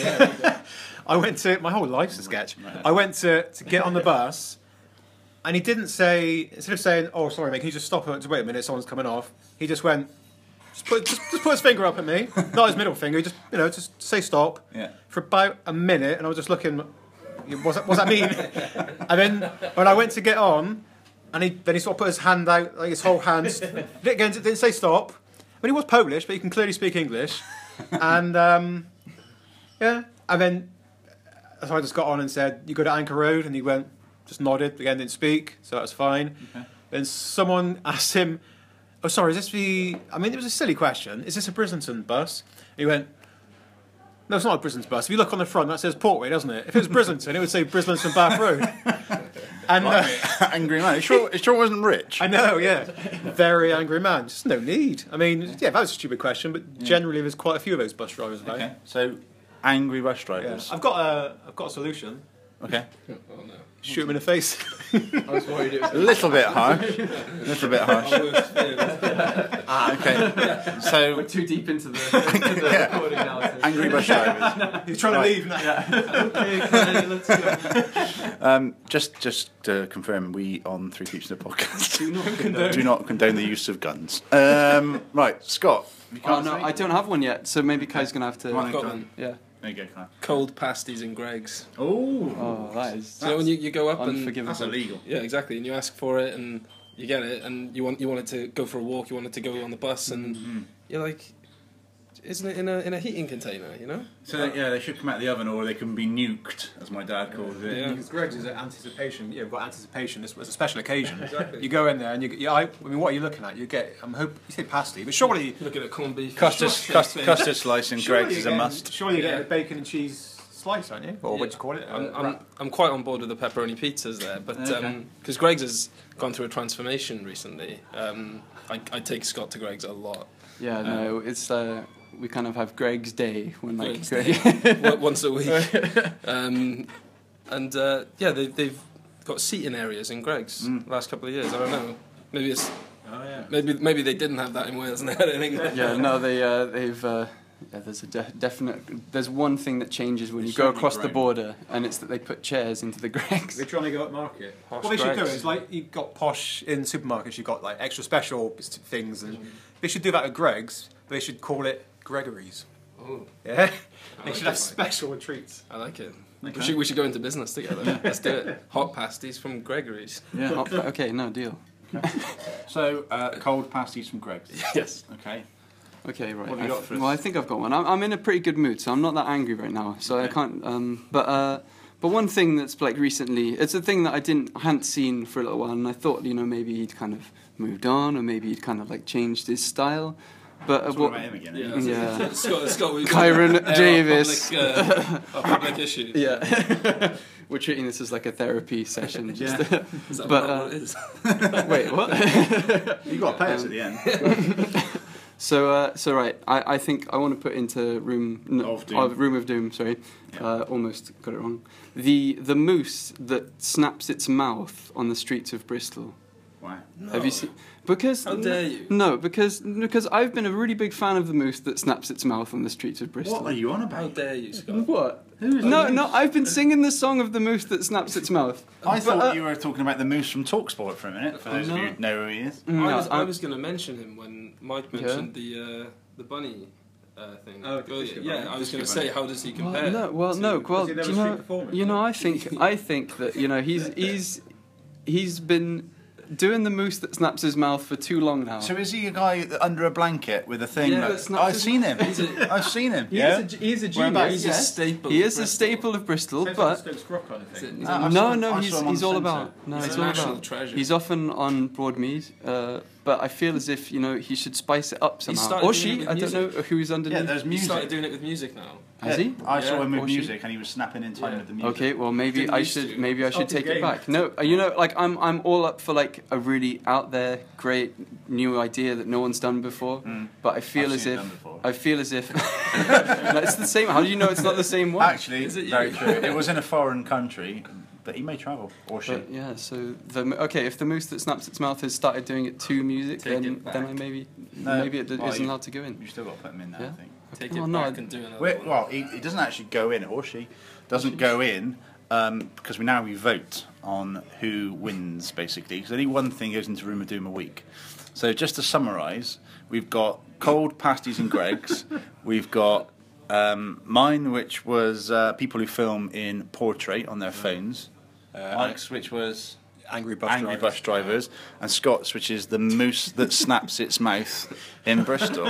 I went to, my whole life's a sketch. I went to get on the bus, and he didn't say, instead of saying, "Oh, sorry, mate, can you just stop? Just wait a minute, someone's coming off." He just went, just put his finger up at me, not his middle finger. Just say stop. Yeah. For about a minute, and I was just looking. What's that mean? And then when I went to get on, and he sort of put his hand out, like his whole hand. Didn't say stop. I mean, he was Polish, but he can clearly speak English. And and then so I just got on and said, "You go to Anchor Road," and he went, just nodded. Again, didn't speak, so that was fine. Okay. Then someone asked him, "Oh, sorry, is this the?" I mean, it was a silly question. "Is this a Brislington bus?" And he went, "No, it's not a Brislington bus. If you look on the front, that says Portway, doesn't it? If it was Brislington, it would say Brislington Bath Road." And Angry man. It sure wasn't rich. I know, yeah, very angry man. Just no need. I mean, that was a stupid question, but generally there's quite a few of those bus drivers about. Okay. So angry bus Yeah. drivers. I've got a solution. Okay. Oh no. Shoot him in the face. I was worried it was A little bit harsh. my worst fear. Okay. So We're too deep into the Yeah. recording now. angry bus drivers. He's trying to leave now. Okay, let's go. Just to confirm, we on Three Peeps in the podcast Do do not condone the use of guns. Right, Scott. You Oh can't no, say? I don't have one yet, so maybe Kai's gonna have to. Come on, I've got go. one. Yeah. There you go, Kyle. Cold pasties and Greggs. Oh, Oh, that is. So when you go up and Unforgivable. that's illegal. yeah, exactly, and you ask for it and you get it, and you wanted to go for a walk, you wanted to go on the bus, and you're like, isn't it in a heating container? You know? So they should come out of the oven, or they can be nuked, as my dad calls it. Yeah. Because Greg's is an anticipation. We've got anticipation. It's a special occasion. Exactly. You go in there and I mean, what are you looking at? You get. You say pasty, but surely Looking at corned beef, Custard thing. slice in surely Greggs is a must. Surely you get Yeah. a bacon and cheese slice, aren't you? Or what do you call it? I'm quite on board with the pepperoni pizzas there, but Okay. because Greggs has gone through a transformation recently, I take Scott to Greggs a lot. Yeah, no, it's we kind of have Greg's Day when like Greg's Greg. Once a week, they've got seating areas in Greggs the last couple of years. I don't know, maybe it's Oh yeah. maybe they didn't have that in Wales and they had it in England. Yeah, no, they've. There's a definite. There's one thing that changes when It's you go certainly across the grown. border, and it's that they put chairs into the Greggs. They're trying to go up market. Posh What they should do Greggs. is like you've got posh in supermarkets. You've got like extra special things, and they should do that at Greggs. But they should call it Gregory's. Oh, Yeah, they like should it. have special treats. I like it. Okay. We should go into business together. Let's do it. Hot pasties from Gregory's. Yeah. Oh, okay, no deal. So cold pasties from Greggs. Yes. Okay. Okay, right. What have you got for us? Well, I think I've got one. I'm in a pretty good mood, so I'm not that angry right now. So I Okay. can't. But one thing that's like recently, it's a thing that I hadn't seen for a little while, and I thought maybe he'd kind of moved on, or maybe he'd kind of like changed his style. But Talking about him again. Yeah. Yeah. Scott we've Kyron got, Davis. public issue. Yeah. We're treating this as like a therapy session. Just Yeah. Is that But, what it is? wait, what? You got to pay us at the end. So right, I think I want to put into Room Of Doom. Room of Doom. Sorry, Yeah. almost got it wrong. The moose that snaps its mouth on the streets of Bristol. Why? Have you seen? Because How dare you? No, because I've been a really big fan of the moose that snaps its mouth on the streets of Bristol. What are you on How about? dare you, Scott? What? No, I've been singing the song of the moose that snaps its mouth. I But, thought you were talking about the moose from Talksport for a minute, for those no. of you who know who he is. No, I I'm- was going to mention him when Mike mentioned the bunny thing. Oh, Well, Disco yeah, Bunny. I was going to Disco say, Bunny. how does he compare? Well, no. Was he never Do you a know? street performer? I think that he's been doing the moose that snaps his mouth for too long now. So is he a guy under a blanket with a thing? Yeah, that, that's not I've his- seen him. He's a- I've seen him. He Yeah. is a genius. Whereabouts? He's a staple. He of is a Bristol. staple of Bristol, Sounds like but Stokes Rock kind of thing. He's Ah, I no, saw him he's on all Centre. about. No, He's he's a all national about. treasure. He's often on Broadmead, but I feel as if he should spice it up somehow. started Or doing it she, with I don't music. know who he's Yeah, underneath. there's He music. started doing it with music now. Has he? I saw Yeah, him with or she. music, and he was snapping in time Yeah. with the music. Okay, well maybe Didn't I used should Up take the it game. back. No, like I'm all up for like a really out there, great new idea that no one's done before. But I feel I've as seen it if done before. No, it's the same. How do you know it's not the same one? Actually, Is it you? very true. It was in a foreign country, but he may travel, or she. But yeah, so if the moose that snaps its mouth has started doing it to music, Take then it back. I maybe No, it well, isn't you- allowed to go in. You still got to put him in there, Yeah. I think. Take Well, it no, back I- and do another Well, one. well, he doesn't actually go in, or she doesn't go in, because we vote on who wins, basically. Because only one thing goes into Room of Doom a week. So just to summarise, we've got Cold, Pasties and Greg's. We've got mine, which was people who film in portrait on their phones. Mike's, which was Angry Bus Angry Drivers. Bus Drivers. And Scott's, which is the moose that snaps its mouth in Bristol.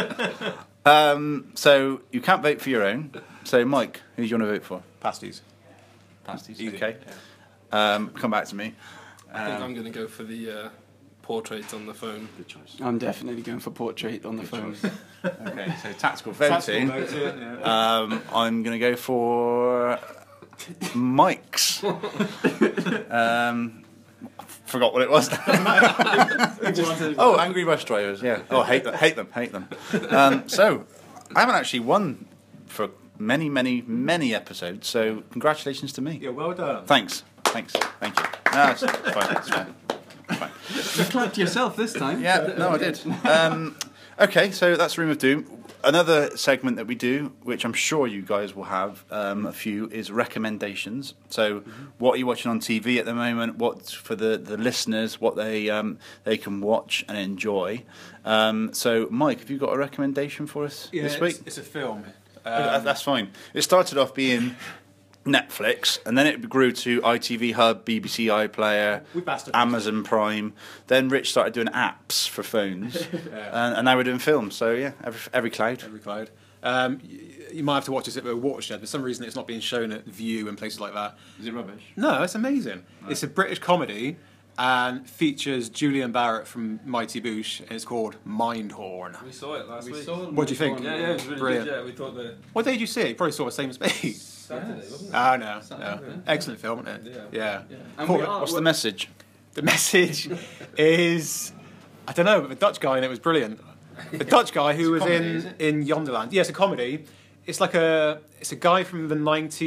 So you can't vote for your own. So Mike, who do you want to vote for? Pasties. Pasties. Easy. Okay. Come back to me. I think I'm going to go for the portrait on the phone. Good choice. I'm definitely going for portrait on the phone. Okay, so tactical voting. I'm going to go for Mike's. Forgot what it was. Oh, Angry Bus Drivers. Yeah. Oh, hate them. So, I haven't actually won for many episodes. So, congratulations to me. Yeah, well done. Thank you. No, it's fine. It's fine. You clapped yourself this time. Yeah, no, I did. Okay, so that's Room of Doom. Another segment that we do, which I'm sure you guys will have a few, is recommendations. So, what are you watching on TV at the moment? What for the listeners, what they can watch and enjoy. So, Mike, have you got a recommendation for us this week? It's a film. That's fine. It started off being Netflix, and then it grew to ITV Hub, BBC iPlayer, We bastardized Amazon Prime. Then Rich started doing apps for phones, and now we're doing films. So yeah, every cloud. Every Cloud. You might have to watch this at a watershed. For some reason, it's not being shown at View and places like that. Is it rubbish? No, it's amazing. It's a British comedy and features Julian Barrett from Mighty Boosh, and it's called Mindhorn. We saw it last week. What do you think? Yeah, it was really Brilliant. good. Yeah, we thought the What day did you see it? You probably saw the same as me. Saturday, wasn't it? Oh, no. Saturday. No. Excellent film, isn't it? Yeah. And Cool. we are- What's the message? The message is, I don't know, but the Dutch guy in it was brilliant. The Dutch guy who was comedy, is in Yonderland. Yeah, it's a comedy. It's like it's a guy from the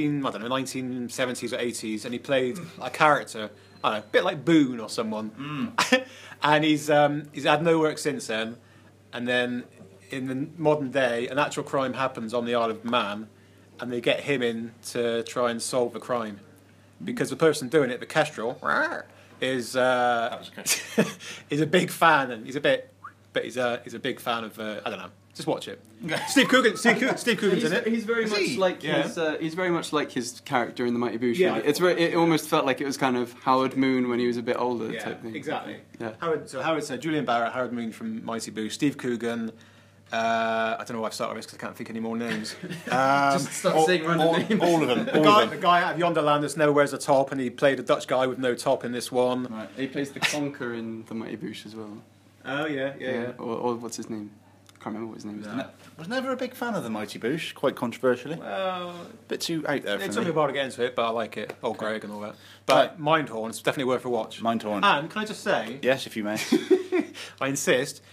1970s or 80s, and he played a character, I don't know, a bit like Boone or someone. And he's had no work since then. And then in the modern day, an actual crime happens on the Isle of Man, and they get him in to try and solve the crime. Because the person doing it, the Kestrel, is was okay. is a big fan, and he's a big fan of I don't know. Just watch it. Steve Coogan's in it. He's very much he? like Yeah. he's very much like his character in the Mighty Boosh. Yeah, really. It almost felt like it was kind of Howard Moon when he was a bit older Yeah, type thing. exactly. Yeah. Howard, Julian Barrett, Howard Moon from Mighty Boosh, Steve Coogan. I don't know why I've started with this because I can't think any more names. Just start saying random names. All of them. The guy out of Yonderland that's nowhere wears a top, and he played a Dutch guy with no top in this one. Right. He plays the Conquer in the Mighty Boosh as well. Oh yeah. Or what's his name? Can't remember what his name is. No. Was never a big fan of the Mighty Boosh, quite controversially. Well, Bit too out there it for took me me. a while to get into it, but I like it. Old Greg and all that. But Mindhorn is definitely worth a watch. Mindhorn. And can I just say, Yes, if you may. I insist,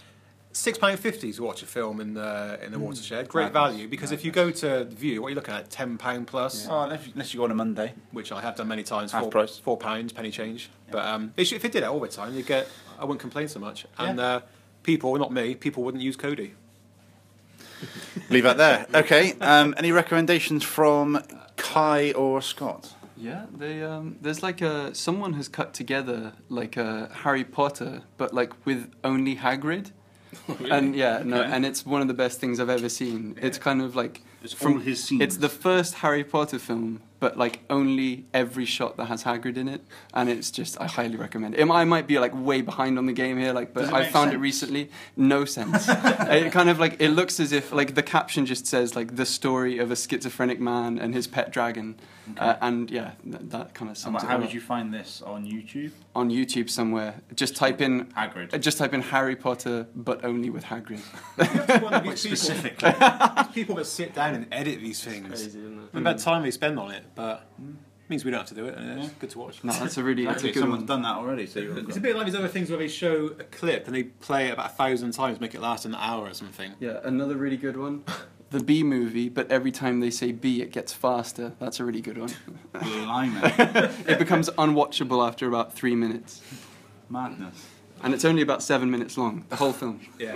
£6.50 to watch a film in the watershed. Great value, because if you go to View, what are you looking at? £10 plus, Oh, unless you go on a Monday. which I have done many times. Half price. £4, penny change. But if it did it all the time, you'd get. I wouldn't complain so much. And Yeah. people, not me, people wouldn't use Cody. Leave that there. Okay. Any recommendations from Kai or Scott? Yeah, there's like someone has cut together like a Harry Potter, but like with only Hagrid. And and it's one of the best things I've ever seen. It's kind of like It's all his scenes. It's the first Harry Potter film, but like only every shot that has Hagrid in it, and it's just I highly recommend it. I might be like way behind on the game here, like, Does but it I make found sense? it recently. No sense. It kind of like it looks as if like the caption just says like the story of a schizophrenic man and his pet dragon, and that kind of sums it How all would up. you find this on YouTube? On YouTube somewhere? Just type in Hagrid. Just type in Harry Potter, but only with Hagrid. Specifically. These people that sit down and edit these things. Crazy, isn't it? The amount of time they spend on it, but means we don't have to do it, and it's good to watch. No, that's a really that's a Actually, good someone's one. done that already, so you're It's a bit like these other things where they show a clip and they play it about 1,000 times, make it last an hour or something. Yeah, another really good one. The Bee Movie, but every time they say bee, it gets faster. That's a really good one. Blimey. It becomes unwatchable after about 3 minutes. Madness. And it's only about 7 minutes long, the whole film. Yeah.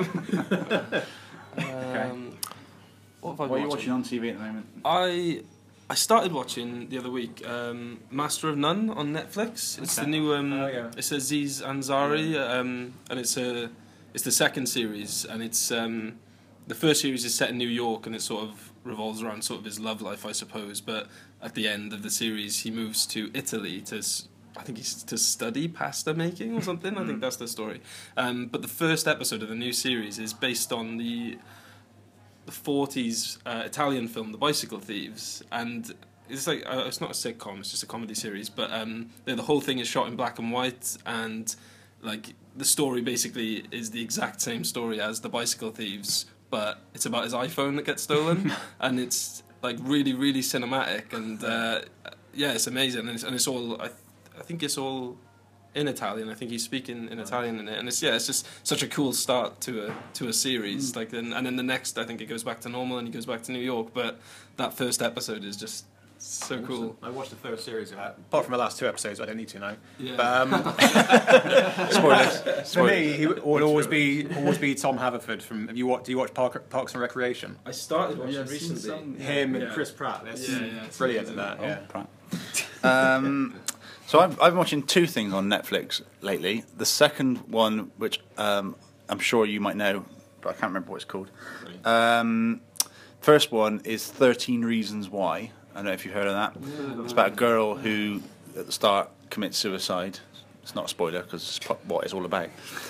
What have I What are you watched? watching on TV at the moment? I started watching the other week Master of None on Netflix. It's the new. It's Aziz Ansari, and it's the second series, and it's the first series is set in New York, and it sort of revolves around sort of his love life, I suppose. But at the end of the series, he moves to Italy I think he's to study pasta making or something. I think that's the story. But the first episode of the new series is based on the 40s Italian film, The Bicycle Thieves, and it's like it's not a sitcom; it's just a comedy series. But the whole thing is shot in black and white, and like the story basically is the exact same story as The Bicycle Thieves, but it's about his iPhone that gets stolen, and it's like really, really cinematic, and it's amazing, and it's all I think it's all in Italian. I think he's speaking in Italian in it, and it's just such a cool start to a series. Like and then the next, I think it goes back to normal and he goes back to New York. But that first episode is just so cool. I watched the first series of that. Apart from the last 2 episodes, I don't need to know. Yeah. But, Spoilers. for me, he would always be Tom Haverford from. Do you watch Parks and Recreation? I started watching I've seen recently. some. Him and Yeah. Chris Pratt. They're it's brilliant at amazing. that. Yeah. So I've been watching 2 things on Netflix lately. The second one, which I'm sure you might know, but I can't remember what it's called. First one is 13 Reasons Why. I don't know if you've heard of that. It's about a girl who, at the start, commits suicide. It's not a spoiler because it's what it's all about.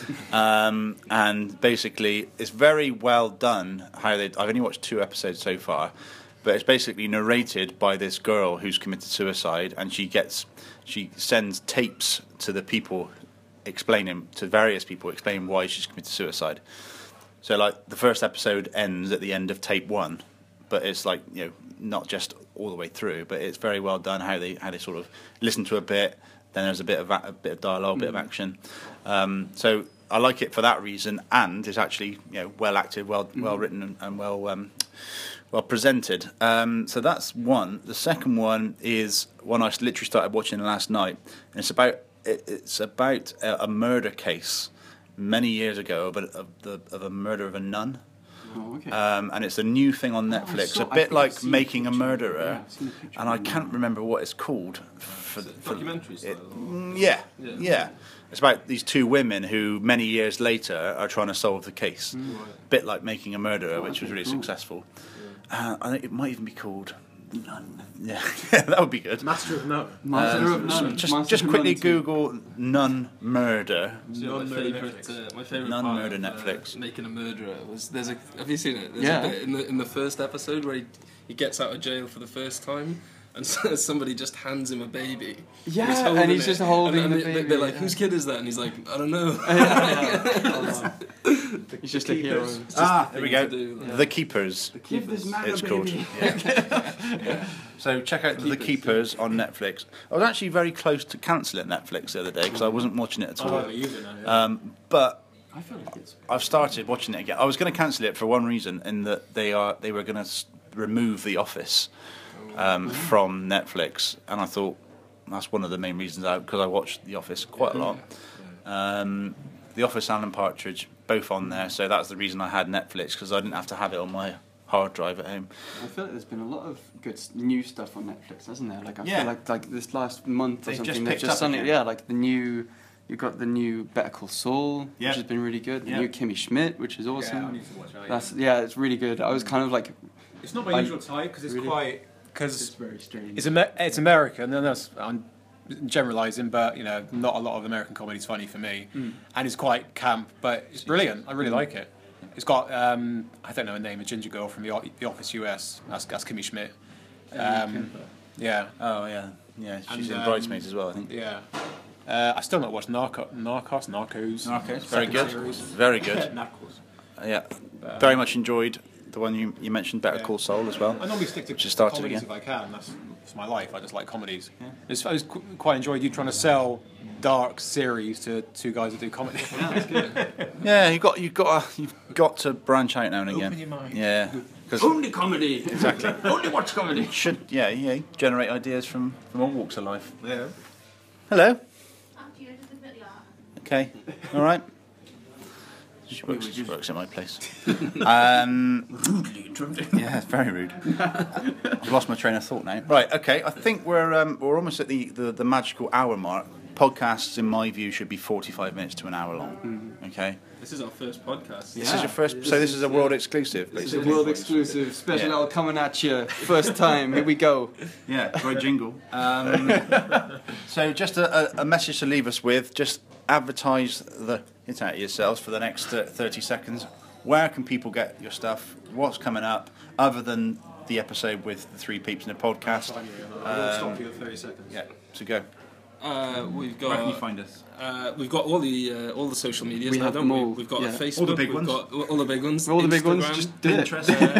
And basically, it's very well done. I've only watched 2 episodes so far, but it's basically narrated by this girl who's committed suicide, and she sends tapes to the people various people explaining why she's committed suicide. So like the first episode ends at the end of tape 1, but it's like, not just all the way through, but it's very well done how they sort of listen to a bit, then there's a bit of dialogue, a bit of action. So I like it for that reason, and it's actually well acted, well written, and well presented. So that's one. The second one is one I literally started watching last night, and it's about a murder case many years ago, of a murder of a nun. Oh, okay. And it's a new thing on Netflix, a bit like Making a Murderer, and I can't remember what it's called. Documentary style. Yeah. It's about these 2 women who, many years later, are trying to solve the case. A bit like Making a Murderer, which was really successful. I think it might even be called Nun. Yeah, that would be good. Master of None. Master of None. Just quickly Google Nun Murder. My favourite Nun part Murder of Netflix. Making a Murderer was have you seen it? There's Yeah. a bit in the first episode where he gets out of jail for the first time, and somebody just hands him a baby. Yeah, He's holding and he's it, just holding and the they're baby, like, yeah. "Whose kid is that?" And he's like, "I don't know." He's just a hero. There we go. thing to do, like- The Keepers. Give this man It's called. Yeah. So check out The Keepers on Netflix. I was actually very close to cancelling Netflix the other day because I wasn't watching it at all. I use it now. But I feel like it's. I've started watching it again. I was going to cancel it for one reason, in that they were going to remove The Office from Netflix, and I thought that's one of the main reasons because I watched The Office quite a lot. The Office and Alan Partridge both on there, so that's the reason I had Netflix, because I didn't have to have it on my hard drive at home. I feel like there's been a lot of good new stuff on Netflix, hasn't there? Like I Yeah. feel like this last month or They've something, just they've picked just up suddenly, again. yeah, like the new. You've got the new Better Call Saul, Yeah. which has been really good. The Yeah. new Kimmy Schmidt, which is awesome. Yeah, I need to watch that. That's it's really good. I was kind of like, It's not my I- usual type because it's really? quite it's because very strange. it's American, and that's I'm generalising, but not a lot of American comedy is funny for me, and it's quite camp, but it's brilliant. I really like it. It's got I don't know her name, a ginger girl from the Office US. That's Kimmy Schmidt. Yeah, Oh yeah, yeah. She's And, in Bridesmaids as well, I think. yeah. I still not watched Narcos. Very Second good. series. Very good. Narcos. Yeah, very much enjoyed the one you mentioned, Better Yeah. Call Saul as well. I normally stick to Which has started comedies again. if I can. That's my life. I just like comedies. I was quite enjoyed you trying to sell dark series to two guys that do comedy. Yeah, you've got to branch out now and again. Open your mind. Yeah, because Only comedy. exactly. Only watch comedy. Should generate ideas from all walks of life. Yeah. Hello. After you, just admit you are. Okay. All right. She works at my place. Yeah, it's very rude. I've lost my train of thought now. Right. Okay. I think we're almost at the magical hour mark. Podcasts, in my view, should be 45 minutes to an hour long. Okay. This is our first podcast. This is your first. So this is a world exclusive. It's a Basically. world exclusive special Yeah. hour coming at you. First time. Here we go. Yeah, great jingle. So just a message to leave us with. Just advertise it out yourselves for the next 30 seconds. Where can people get your stuff? What's coming up other than the episode with the three peeps in a podcast? I'll stop you at 30 seconds. Yeah, so go. We've Where can you got find us? we've got all the social medias We now, have don't them we? all, We've got yeah. a Facebook. All the big we've ones? got all the big ones. All the big ones. Instagram. Just do it.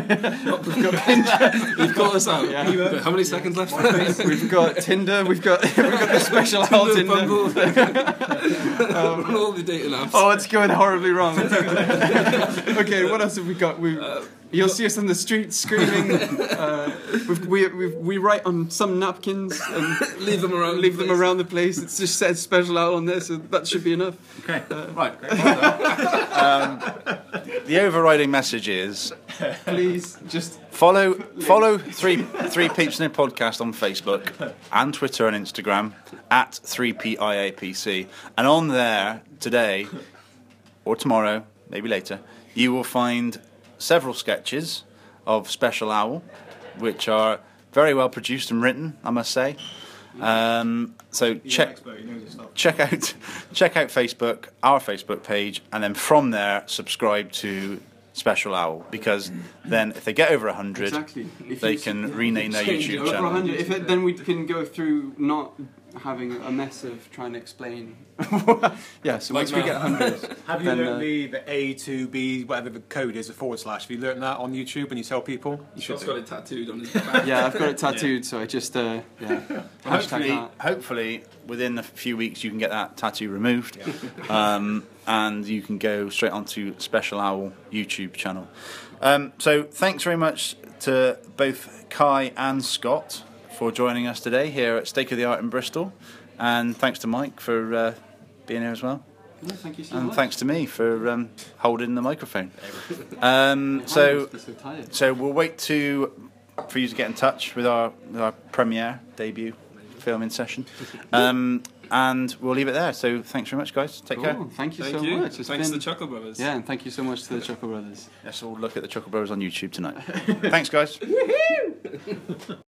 You've got us out. Yeah. But how many seconds left? We've got Tinder. We've got the special hour Tinder. Bumble. All the dating apps. Oh, it's going horribly wrong. Okay, what else have we got? You'll see us on the street screaming. We write on some napkins and Leave them around. leave them around the place. It's just said special hour on there, so that should be enough. Okay, right. The overriding message is Please, just follow three peeps in a podcast on Facebook and Twitter and Instagram at 3PIAPC, and on there today or tomorrow, maybe later, you will find several sketches of Special Owl, which are very well produced and written, I must say. So check out Facebook, our Facebook page, and then from there subscribe to Special Owl, because then if they get over 100, exactly. If they you- can rename their change it YouTube over channel. 100, then we can go through not having a mess of trying to explain. Yeah, so once we get 100, Have you then, learned the A to B, whatever the code is, a / have you learn't that on YouTube when you tell people? You Scott's do. got it tattooed on his back. yeah, I've got it tattooed, so I just hashtag that. Hopefully, within a few weeks, you can get that tattoo removed, and you can go straight onto Special Owl YouTube channel. So thanks very much to both Kai and Scott for joining us today here at Stake of the Art in Bristol, and thanks to Mike for being here as well, Yeah, thank you so and much. thanks to me for holding the microphone. I'm So tired. So we'll wait for you to get in touch with our premiere debut filming session, and we'll leave it there. So thanks very much, guys. Take care. Cool. Thank you Thank so you. much. It's Thanks been, to the Chuckle Brothers. yeah, and thank you so much to the Chuckle Brothers. Let's all look at the Chuckle Brothers on YouTube tonight. Thanks, guys.